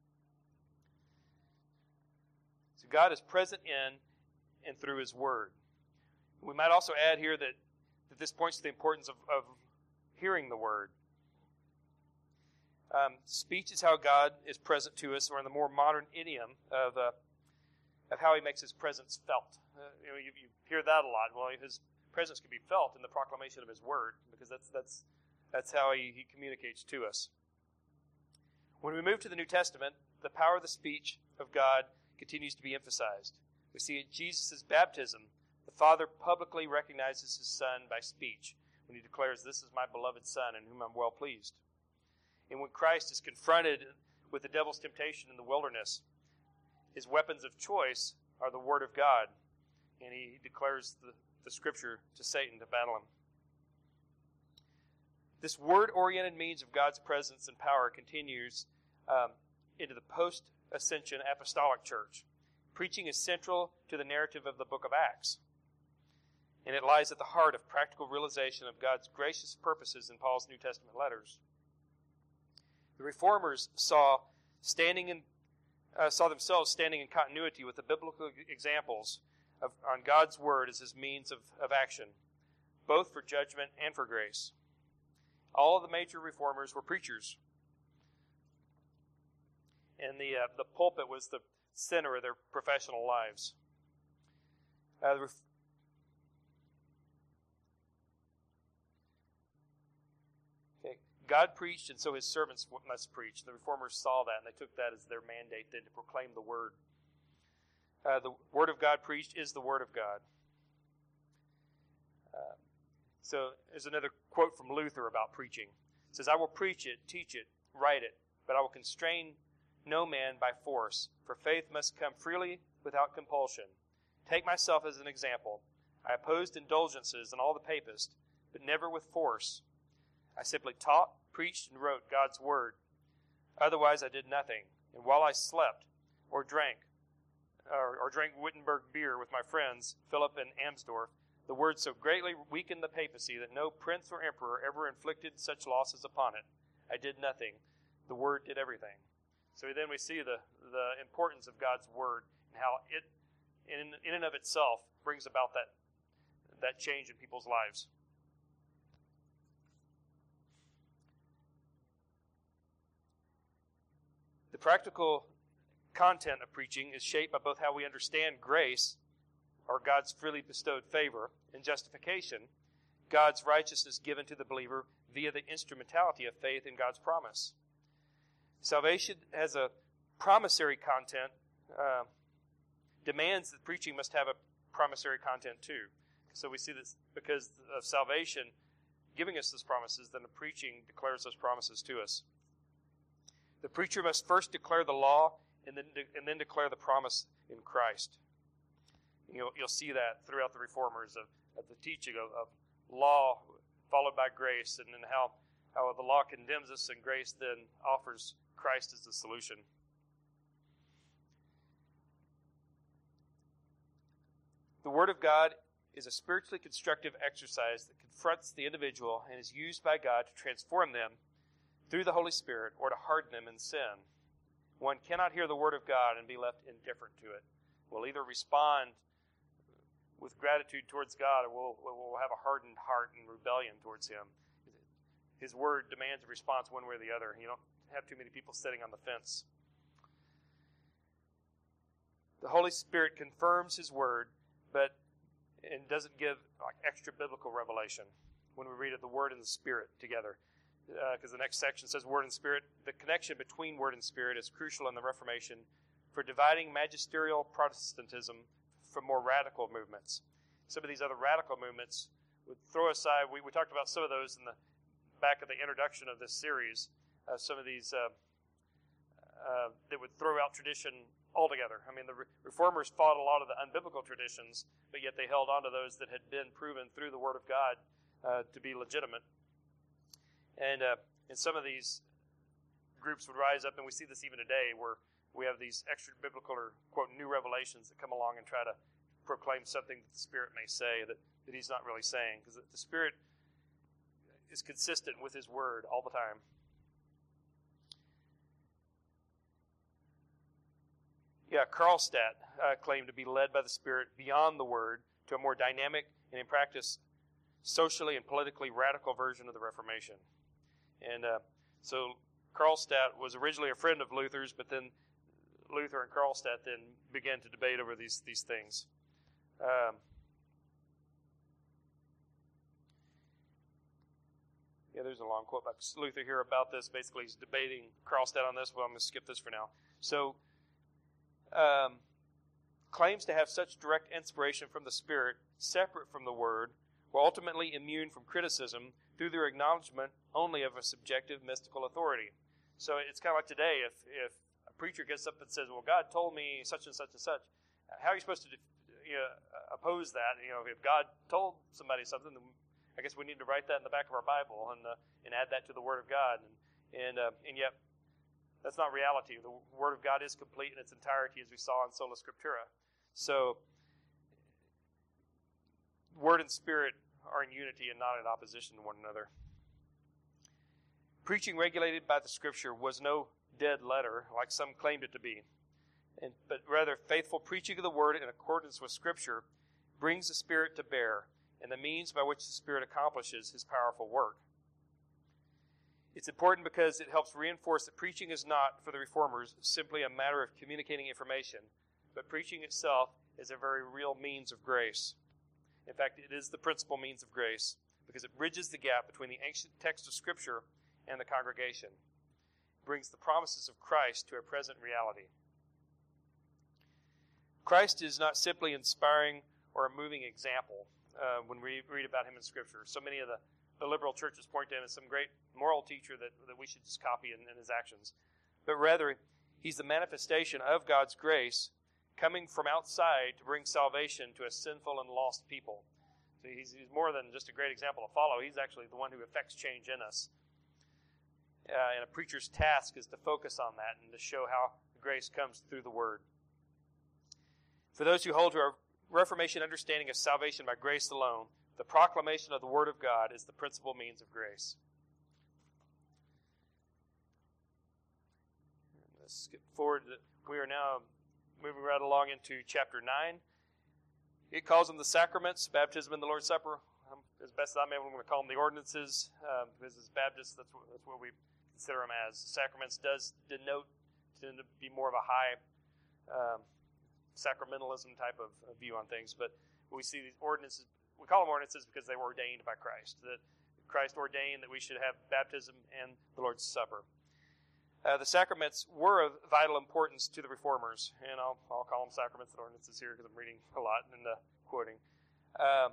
So God is present in and through his word. We might also add here that, that this points to the importance of, of hearing the word. Um, speech is how God is present to us, or in the more modern idiom of uh, of how he makes his presence felt. Uh, you know, you, you hear that a lot. Well, his presence can be felt in the proclamation of his word, because that's that's that's how he, he communicates to us. When we move to the New Testament, the power of the speech of God continues to be emphasized. We see at Jesus' baptism, the Father publicly recognizes his Son by speech when he declares, "This is my beloved Son in whom I'm well pleased." And when Christ is confronted with the devil's temptation in the wilderness, his weapons of choice are the Word of God, and he declares the, the Scripture to Satan to battle him. This word-oriented means of God's presence and power continues um, into the post-ascension apostolic church. Preaching is central to the narrative of the book of Acts, and it lies at the heart of practical realization of God's gracious purposes in Paul's New Testament letters. The Reformers saw standing in, uh, saw themselves standing in continuity with the biblical examples of, on God's word as his means of, of action, both for judgment and for grace. All of the major reformers were preachers. and the uh, the pulpit was the center of their professional lives. Uh, the okay. God preached, and so his servants must preach. The Reformers saw that, and they took that as their mandate then to proclaim the Word. Uh, the Word of God preached is the Word of God. Uh, so there's another quote from Luther about preaching. It says, "I will preach it, teach it, write it, but I will constrain no man by force, for faith must come freely without compulsion. Take myself as an example. I opposed indulgences and all the papists, but never with force. I simply taught, preached, and wrote God's Word. Otherwise I did nothing. And while I slept, or drank, or, or drank Wittenberg beer with my friends, Philip and Amsdorf, the Word so greatly weakened the papacy that no prince or emperor ever inflicted such losses upon it. I did nothing. The Word did everything." So then we see the, the importance of God's Word and how it, in, in and of itself, brings about that, that change in people's lives. The practical content of preaching is shaped by both how we understand grace, or God's freely bestowed favor, and justification, God's righteousness given to the believer via the instrumentality of faith in God's promise. Salvation has a promissory content, uh, demands that preaching must have a promissory content too. So we see this because of salvation giving us those promises, then the preaching declares those promises to us. The preacher must first declare the law and then de- and then declare the promise in Christ. You'll, you'll see that throughout the Reformers of, of the teaching of, of law followed by grace, and then how, how the law condemns us and grace then offers Christ as the solution. The Word of God is a spiritually constructive exercise that confronts the individual and is used by God to transform them through the Holy Spirit or to harden them in sin. One cannot hear the Word of God and be left indifferent to it. We'll either respond with gratitude towards God, or we'll, we'll have a hardened heart and rebellion towards Him. His Word demands a response one way or the other. You don't have too many people sitting on the fence. The Holy Spirit confirms His Word, but and doesn't give like extra biblical revelation when we read it, the Word and the Spirit together. Because uh, the next section says Word and Spirit. The connection between Word and Spirit is crucial in the Reformation for dividing magisterial Protestantism from more radical movements. Some of these other radical movements would throw aside, we, we talked about some of those in the back of the introduction of this series, uh, some of these uh, uh, that would throw out tradition altogether. I mean, the Re- Reformers fought a lot of the unbiblical traditions, but yet they held on to those that had been proven through the Word of God uh, to be legitimate. And, uh, and some of these groups would rise up, and we see this even today, where we have these extra biblical or, quote, new revelations that come along and try to proclaim something that the Spirit may say that, that He's not really saying. Because the Spirit is consistent with His Word all the time. Yeah, Karlstadt uh, claimed to be led by the Spirit beyond the Word to a more dynamic and, in practice, socially and politically radical version of the Reformation. And uh, so Karlstadt was originally a friend of Luther's, but then Luther and Karlstadt then began to debate over these, these things. Um, yeah, there's a long quote by Luther here about this. Basically, he's debating Karlstadt on this. Well, I'm going to skip this for now. So, um, claims to have such direct inspiration from the Spirit, separate from the Word, were ultimately immune from criticism through their acknowledgement only of a subjective mystical authority. So it's kind of like today, if if a preacher gets up and says, well, God told me such and such and such, how are you supposed to you know, oppose that? You know, if God told somebody something, then I guess we need to write that in the back of our Bible and uh, and add that to the Word of God. And and, uh, and yet, that's not reality. The Word of God is complete in its entirety, as we saw in Sola Scriptura. So, Word and Spirit are in unity and not in opposition to one another. Preaching regulated by the Scripture was no dead letter, like some claimed it to be, and, but rather faithful preaching of the Word in accordance with Scripture brings the Spirit to bear, and the means by which the Spirit accomplishes His powerful work. It's important because it helps reinforce that preaching is not, for the Reformers, simply a matter of communicating information, but preaching itself is a very real means of grace. In fact, it is the principal means of grace because it bridges the gap between the ancient text of Scripture and the congregation. It brings the promises of Christ to a present reality. Christ is not simply inspiring or a moving example uh, when we read about him in Scripture. So many of the, the liberal churches point to him as some great moral teacher that, that we should just copy in, in his actions. But rather, he's the manifestation of God's grace coming from outside to bring salvation to a sinful and lost people. So he's, he's more than just a great example to follow. He's actually the one who affects change in us. Uh, and a preacher's task is to focus on that and to show how grace comes through the Word. For those who hold to a Reformation understanding of salvation by grace alone, the proclamation of the Word of God is the principal means of grace. Let's skip forward. We are now moving right along into chapter nine. It calls them the sacraments, baptism and the Lord's Supper. Um, as best as I'm able, I'm going to call them the ordinances, um, because as Baptists, that's what, that's what we consider them as. Sacraments does denote tend to be more of a high um, sacramentalism type of, of view on things, but we see these ordinances, we call them ordinances because they were ordained by Christ, that Christ ordained that we should have baptism and the Lord's Supper. Uh, the sacraments were of vital importance to the Reformers, and I'll, I'll call them sacraments and ordinances here because I'm reading a lot and uh, quoting. Um,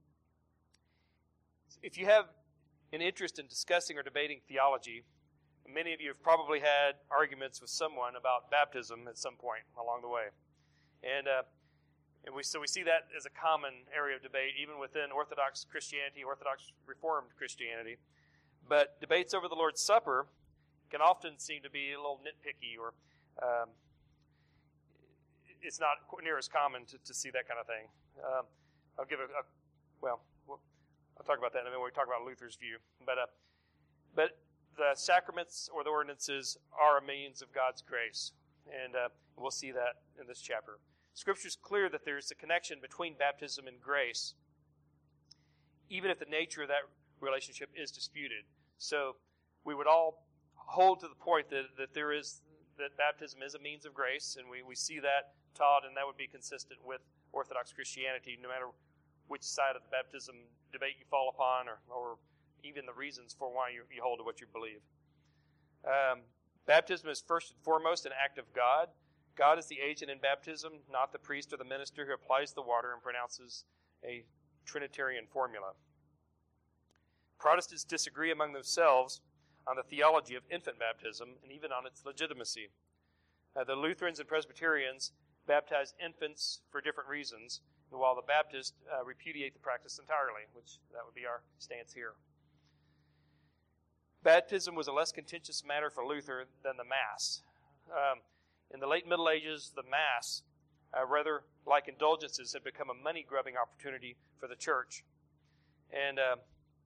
if you have an interest in discussing or debating theology, many of you have probably had arguments with someone about baptism at some point along the way. And uh, and we so we see that as a common area of debate, even within Orthodox Christianity, Orthodox Reformed Christianity. But debates over the Lord's Supper can often seem to be a little nitpicky, or um, it's not near as common to, to see that kind of thing. Um, I'll give a, a well, I'll talk about that in a minute when we talk about Luther's view. But uh, but the sacraments or the ordinances are a means of God's grace, and uh, we'll see that in this chapter. Scripture is clear that there's a connection between baptism and grace, even if the nature of that relationship is disputed. So we would all hold to the point that, that there is that baptism is a means of grace, and we, we see that taught, and that would be consistent with Orthodox Christianity, no matter which side of the baptism debate you fall upon, or, or even the reasons for why you, you hold to what you believe. Um, baptism is first and foremost an act of God. God is the agent in baptism, not the priest or the minister who applies the water and pronounces a Trinitarian formula. Protestants disagree among themselves on the theology of infant baptism and even on its legitimacy. Uh, the Lutherans and Presbyterians baptize infants for different reasons, while the Baptists uh, repudiate the practice entirely, which that would be our stance here. Baptism was a less contentious matter for Luther than the Mass. Um, in the late Middle Ages, the Mass, uh, rather like indulgences, had become a money-grubbing opportunity for the church. And uh,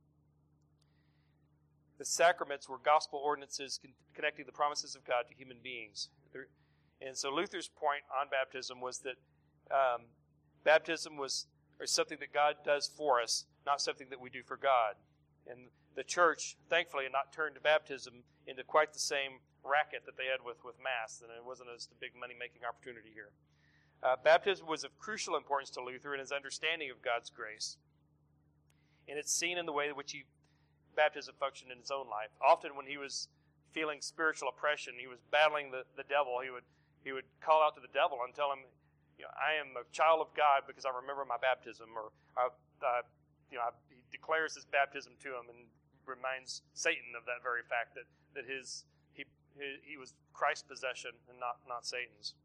the sacraments were gospel ordinances con- connecting the promises of God to human beings. There, and so Luther's point on baptism was that um, baptism was or something that God does for us, not something that we do for God. And the church, thankfully, had not turned baptism into quite the same racket that they had with, with Mass, and it wasn't just a big money-making opportunity here. Uh, baptism was of crucial importance to Luther in his understanding of God's grace. And it's seen in the way in which he, baptism functioned in his own life. Often when he was feeling spiritual oppression, he was battling the, the devil, he would he would call out to the devil and tell him, you know, I am a child of God because I remember my baptism, or I, uh, you know, I, he declares his baptism to him and reminds Satan of that very fact that that his he he, he was Christ's possession and not not Satan's.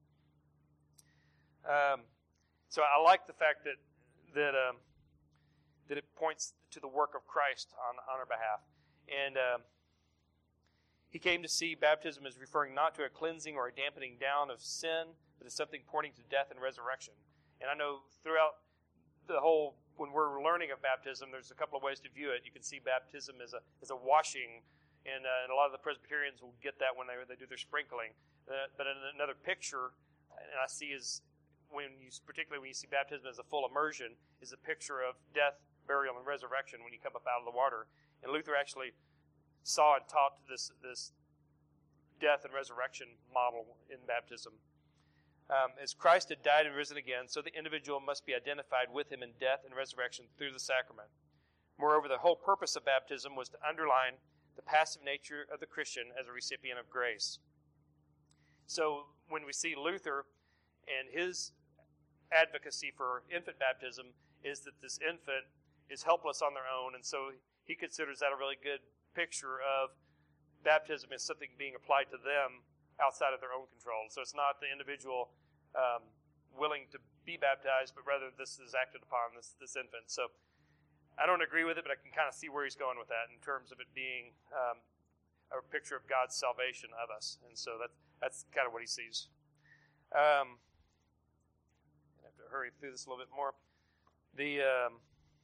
Um, so I like the fact that that um, that it points to the work of Christ on on our behalf, and um, he came to see baptism as referring not to a cleansing or a dampening down of sin, but as something pointing to death and resurrection. And I know throughout the whole, when we're learning of baptism, there's a couple of ways to view it. You can see baptism as a as a washing, and, uh, and a lot of the Presbyterians will get that when they they do their sprinkling. Uh, but in another picture, and I see is when you, particularly when you see baptism as a full immersion, is a picture of death, burial, and resurrection when you come up out of the water. And Luther actually saw and taught this this death and resurrection model in baptism. Um, as Christ had died and risen again, so the individual must be identified with him in death and resurrection through the sacrament. Moreover, the whole purpose of baptism was to underline the passive nature of the Christian as a recipient of grace. So when we see Luther and his advocacy for infant baptism is that this infant is helpless on their own, and so he considers that a really good picture of baptism as something being applied to them outside of their own control. So it's not the individual um, willing to be baptized, but rather this is acted upon this this infant. So I don't agree with it, but I can kind of see where he's going with that in terms of it being um, a picture of God's salvation of us. And so that's, that's kind of what he sees. Um, I have to hurry through this a little bit more. The um,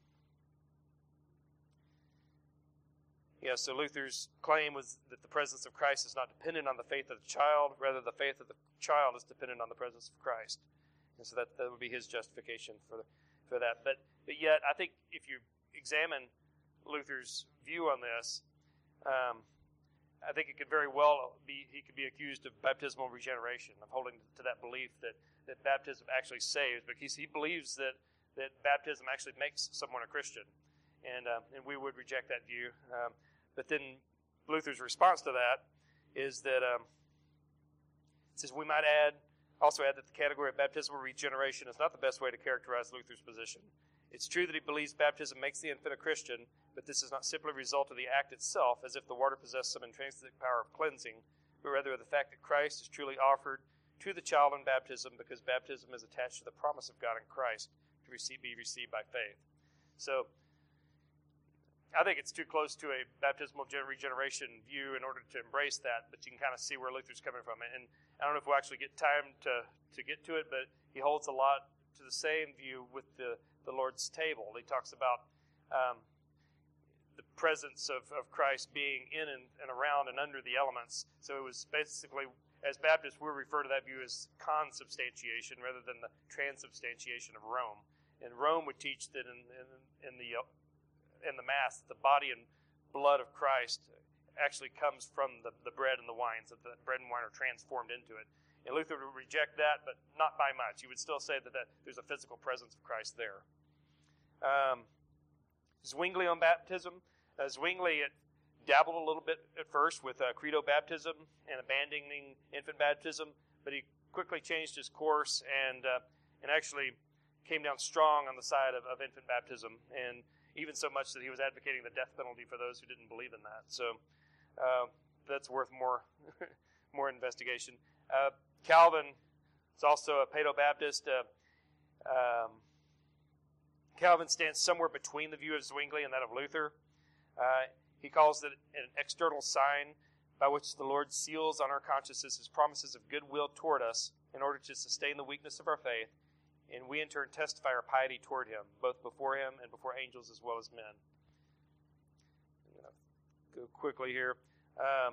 Yeah, so Luther's claim was that the presence of Christ is not dependent on the faith of the child. Rather, the faith of the child is dependent on the presence of Christ. And so that, that would be his justification for the, for that. But but yet, I think if you examine Luther's view on this, um, I think it could very well be, he could be accused of baptismal regeneration, of holding to that belief that, that baptism actually saves, because he believes that, that baptism actually makes someone a Christian. And, uh, and we would reject that view. Um, But then Luther's response to that is that um, it says we might add, also add that the category of baptismal regeneration is not the best way to characterize Luther's position. It's true that he believes baptism makes the infant a Christian, but this is not simply a result of the act itself, as if the water possessed some intrinsic power of cleansing, but rather of the fact that Christ is truly offered to the child in baptism, because baptism is attached to the promise of God in Christ to receive, be received by faith. So I think it's too close to a baptismal regeneration view in order to embrace that, but you can kind of see where Luther's coming from. And I don't know if we'll actually get time to, to get to it, but he holds a lot to the same view with the, the Lord's table. He talks about um, the presence of, of Christ being in and, and around and under the elements. So it was basically, as Baptists, we refer to that view as consubstantiation rather than the transubstantiation of Rome. And Rome would teach that in, in, in the in the Mass, the body and blood of Christ actually comes from the, the bread and the wine, so the bread and wine are transformed into it. And Luther would reject that, but not by much. He would still say that, that there's a physical presence of Christ there. Um, Zwingli on baptism. Uh, Zwingli it dabbled a little bit at first with uh, credo baptism and abandoning infant baptism, but he quickly changed his course and uh, and actually came down strong on the side of, of infant baptism, and even so much that he was advocating the death penalty for those who didn't believe in that. So uh, that's worth more more investigation. Uh, Calvin is also a Paedo-Baptist. Uh, um, Calvin stands somewhere between the view of Zwingli and that of Luther. Uh, he calls it an external sign by which the Lord seals on our consciences his promises of goodwill toward us in order to sustain the weakness of our faith, and we in turn testify our piety toward him, both before him and before angels as well as men. I'm going to go quickly here. Um,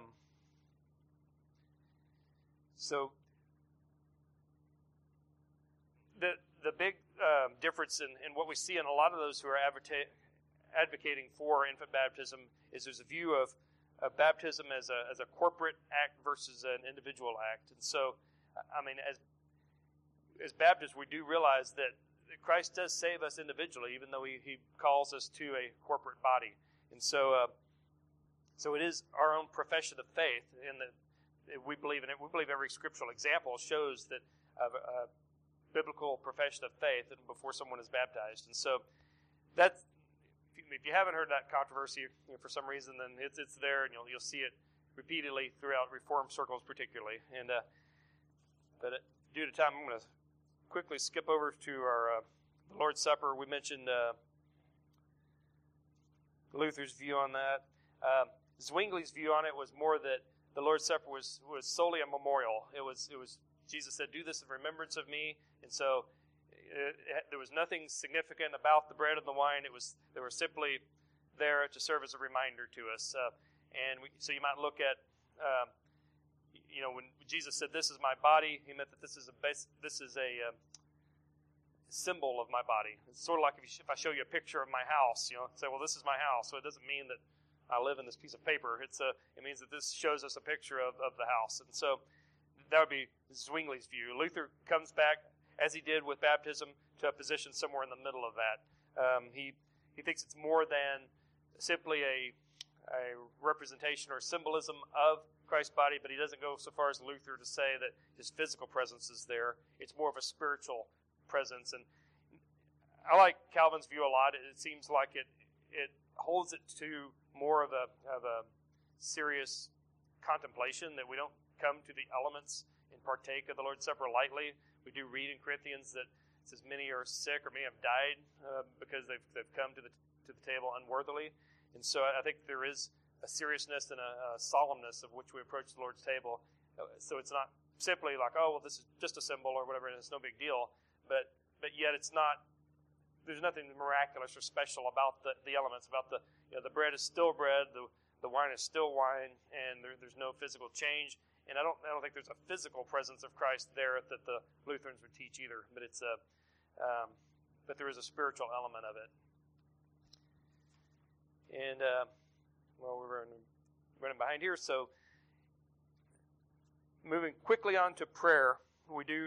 so the the big um, difference in, in what we see in a lot of those who are advocate, advocating for infant baptism is there's a view of, of baptism as a as a corporate act versus an individual act. And so, I mean, as As Baptists, we do realize that Christ does save us individually, even though He, he calls us to a corporate body. And so, uh, so it is our own profession of faith, in that we believe in it. We believe every scriptural example shows that of a biblical profession of faith before someone is baptized. And so, that's if you haven't heard that controversy, you know, for some reason, then it's it's there, and you'll you'll see it repeatedly throughout Reformed circles, particularly. And uh, but it, due to time, I'm going to quickly skip over to our uh, the Lord's Supper. We mentioned uh, Luther's view on that. Uh, Zwingli's view on it was more that the Lord's Supper was, was solely a memorial. It was it was Jesus said, "Do this in remembrance of me," and so it, it, there was nothing significant about the bread and the wine. It was they were simply there to serve as a reminder to us. Uh, and we, so you might look at. Um, You know, when Jesus said, "This is my body," he meant that this is a base, this is a uh, symbol of my body. It's sort of like if, you, if I show you a picture of my house, you know, say, "Well, this is my house." So it doesn't mean that I live in this piece of paper. It's a, it means that this shows us a picture of, of the house. And so that would be Zwingli's view. Luther comes back, as he did with baptism, to a position somewhere in the middle of that. Um, he he thinks it's more than simply a, a representation or symbolism of Christ's body, but he doesn't go so far as Luther to say that his physical presence is there. It's more of a spiritual presence. And I like Calvin's view a lot. It seems like it it holds it to more of a of a serious contemplation, that we don't come to the elements and partake of the Lord's Supper lightly. We do read in Corinthians that it says many are sick or many have died uh, because they've they've come to the to the table unworthily. And so I think there is a seriousness and a, a solemnness of which we approach the Lord's table. So it's not simply like, oh, well, this is just a symbol or whatever, and it's no big deal. But but yet it's not. There's nothing miraculous or special about the, the elements. About the you know the bread is still bread, the the wine is still wine, and there, there's no physical change. And I don't I don't think there's a physical presence of Christ there that the Lutherans would teach either. But it's a um, but there is a spiritual element of it. And uh, well, we're running, running behind here, so moving quickly on to prayer, we do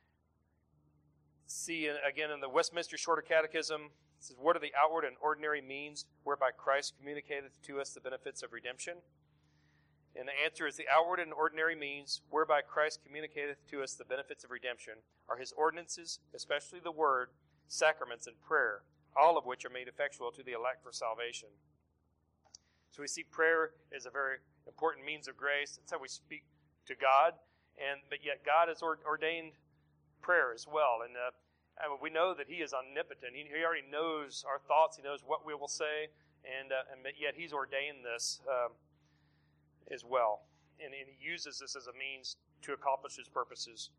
see again in the Westminster Shorter Catechism, it says, "What are the outward and ordinary means whereby Christ communicateth to us the benefits of redemption?" And the answer is, the outward and ordinary means whereby Christ communicateth to us the benefits of redemption are his ordinances, especially the word, sacraments, and prayer, all of which are made effectual to the elect for salvation. So we see prayer is a very important means of grace. That's how we speak to God, and but yet God has ordained prayer as well. And uh, I mean, we know that he is omnipotent. He, he already knows our thoughts. He knows what we will say, and uh, and but yet he's ordained this um, as well. And, and he uses this as a means to accomplish his purposes.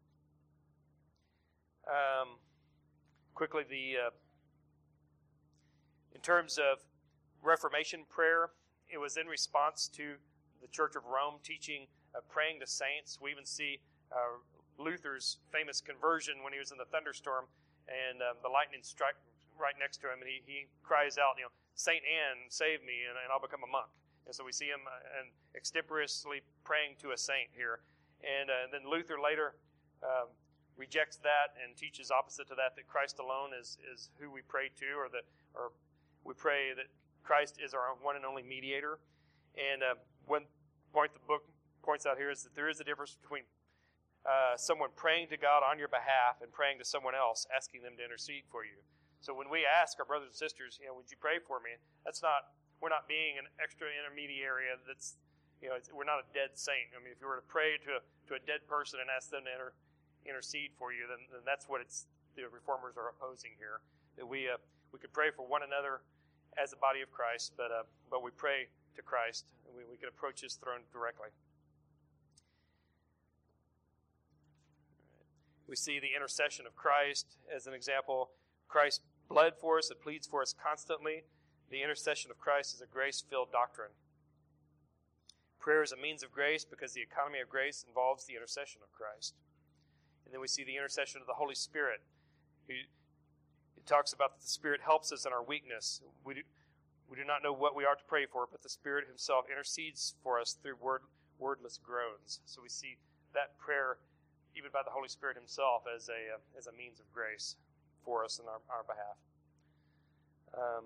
Um, quickly, the uh, in terms of Reformation prayer, it was in response to the Church of Rome teaching uh, praying to saints. We even see uh, Luther's famous conversion when he was in the thunderstorm and um, the lightning struck right next to him, and he, he cries out, you know, "Saint Anne, save me, and, and I'll become a monk." And so we see him uh, and extemporaneously praying to a saint here. And uh, then Luther later um, rejects that and teaches opposite to that, that Christ alone is, is who we pray to, or that or we pray that Christ is our one and only mediator. And uh, one point the book points out here is that there is a difference between uh, someone praying to God on your behalf and praying to someone else, asking them to intercede for you. So when we ask our brothers and sisters, you know, would you pray for me? That's not, we're not being an extra intermediary that's, you know, it's, we're not a dead saint. I mean, if you were to pray to a, to a dead person and ask them to inter, intercede for you, then, then that's what it's the Reformers are opposing here. That we uh, we could pray for one another as the body of Christ, but uh, but we pray to Christ, and we, we can approach his throne directly. We see the intercession of Christ as an example. Christ bled for us, it pleads for us constantly. The intercession of Christ is a grace-filled doctrine. Prayer is a means of grace because the economy of grace involves the intercession of Christ. And then we see the intercession of the Holy Spirit. He, It talks about that the Spirit helps us in our weakness. We do, we do not know what we are to pray for, but the Spirit himself intercedes for us through word, wordless groans. So we see that prayer, even by the Holy Spirit himself, as a uh, as a means of grace for us in our, our behalf. Um,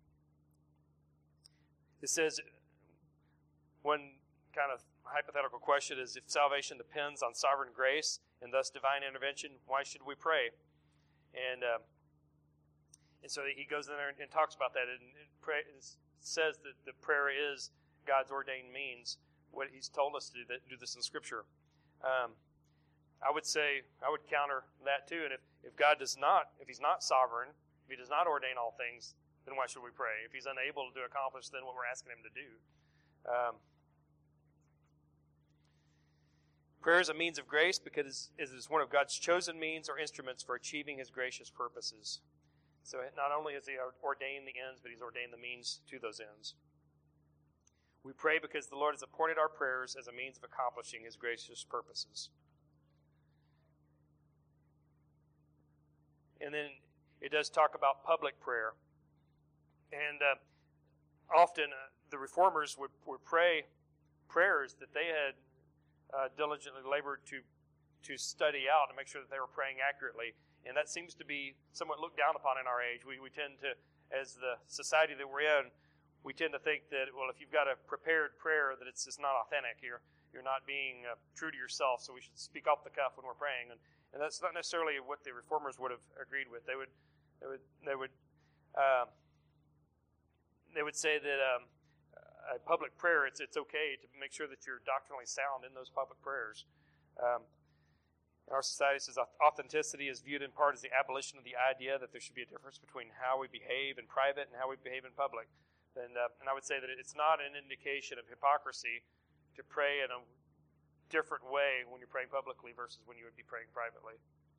it says, one kind of hypothetical question is, if salvation depends on sovereign grace and thus divine intervention, why should we pray? And uh, And so he goes in there and talks about that, and it says that the prayer is God's ordained means. What he's told us to do, that, do this in Scripture. Um, I would say, I would counter that too. And if, if God does not, if he's not sovereign, if he does not ordain all things, then why should we pray? If he's unable to accomplish then what we're asking him to do. Um, prayer is a means of grace because it is one of God's chosen means or instruments for achieving his gracious purposes. So not only has he ordained the ends, but he's ordained the means to those ends. We pray because the Lord has appointed our prayers as a means of accomplishing his gracious purposes. And then it does talk about public prayer. And uh, often uh, the reformers would, would pray prayers that they had uh, diligently labored to to study out and make sure that they were praying accurately. And that seems to be somewhat looked down upon in our age. We, we tend to, as the society that we're in, we tend to think that, well, if you've got a prepared prayer, that it's just not authentic. You're, you're not being uh, true to yourself, so we should speak off the cuff when we're praying. And, and that's not necessarily what the reformers would have agreed with. They would, they would, they would, uh, they would say that um, a public prayer, it's it's okay to make sure that you're doctrinally sound in those public prayers. Um, Our society says authenticity is viewed in part as the abolition of the idea that there should be a difference between how we behave in private and how we behave in public. And, uh, and I would say that it's not an indication of hypocrisy to pray in a different way when you're praying publicly versus when you would be praying privately.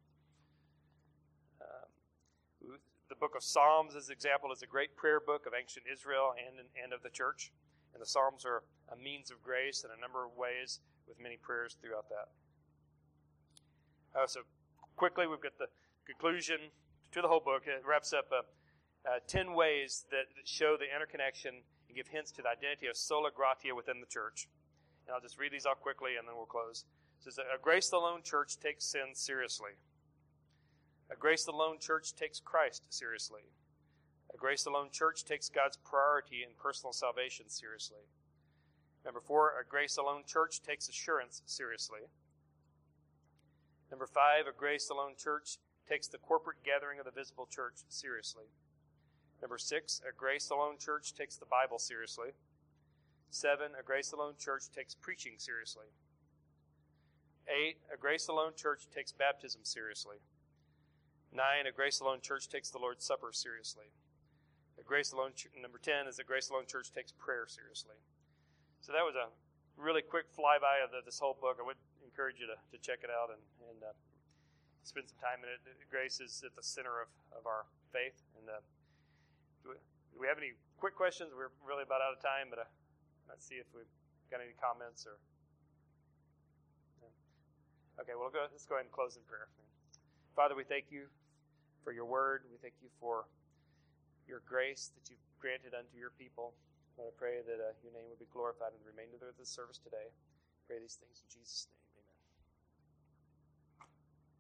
Um, the book of Psalms, as an example, is a great prayer book of ancient Israel and, and of the church. And the Psalms are a means of grace in a number of ways with many prayers throughout that. Uh, so quickly, we've got the conclusion to the whole book. It wraps up uh, uh, ten ways that, that show the interconnection and give hints to the identity of sola gratia within the church. And I'll just read these off quickly, and then we'll close. It says, a grace alone church takes sin seriously. A grace alone church takes Christ seriously. A grace alone church takes God's priority in personal salvation seriously. Number four, a grace alone church takes assurance seriously. Number five, a grace alone church takes the corporate gathering of the visible church seriously. Number six, a grace alone church takes the Bible seriously. Seven, a grace alone church takes preaching seriously. Eight, a grace alone church takes baptism seriously. Nine, a grace alone church takes the Lord's Supper seriously. A grace alone, ch- number ten is a grace alone church takes prayer seriously. So that was a really quick flyby of the, this whole book. I would encourage you to, to check it out and, and uh, spend some time in it. Grace is at the center of, of our faith. And uh, do, we, do we have any quick questions? We're really about out of time, but uh, let's see if we've got any comments. Or yeah. Okay, well, go, let's go ahead and close in prayer. Father, we thank you for your word. We thank you for your grace that you've granted unto your people. Lord, I pray that uh, your name would be glorified in the remainder of this service today. I pray these things in Jesus' name.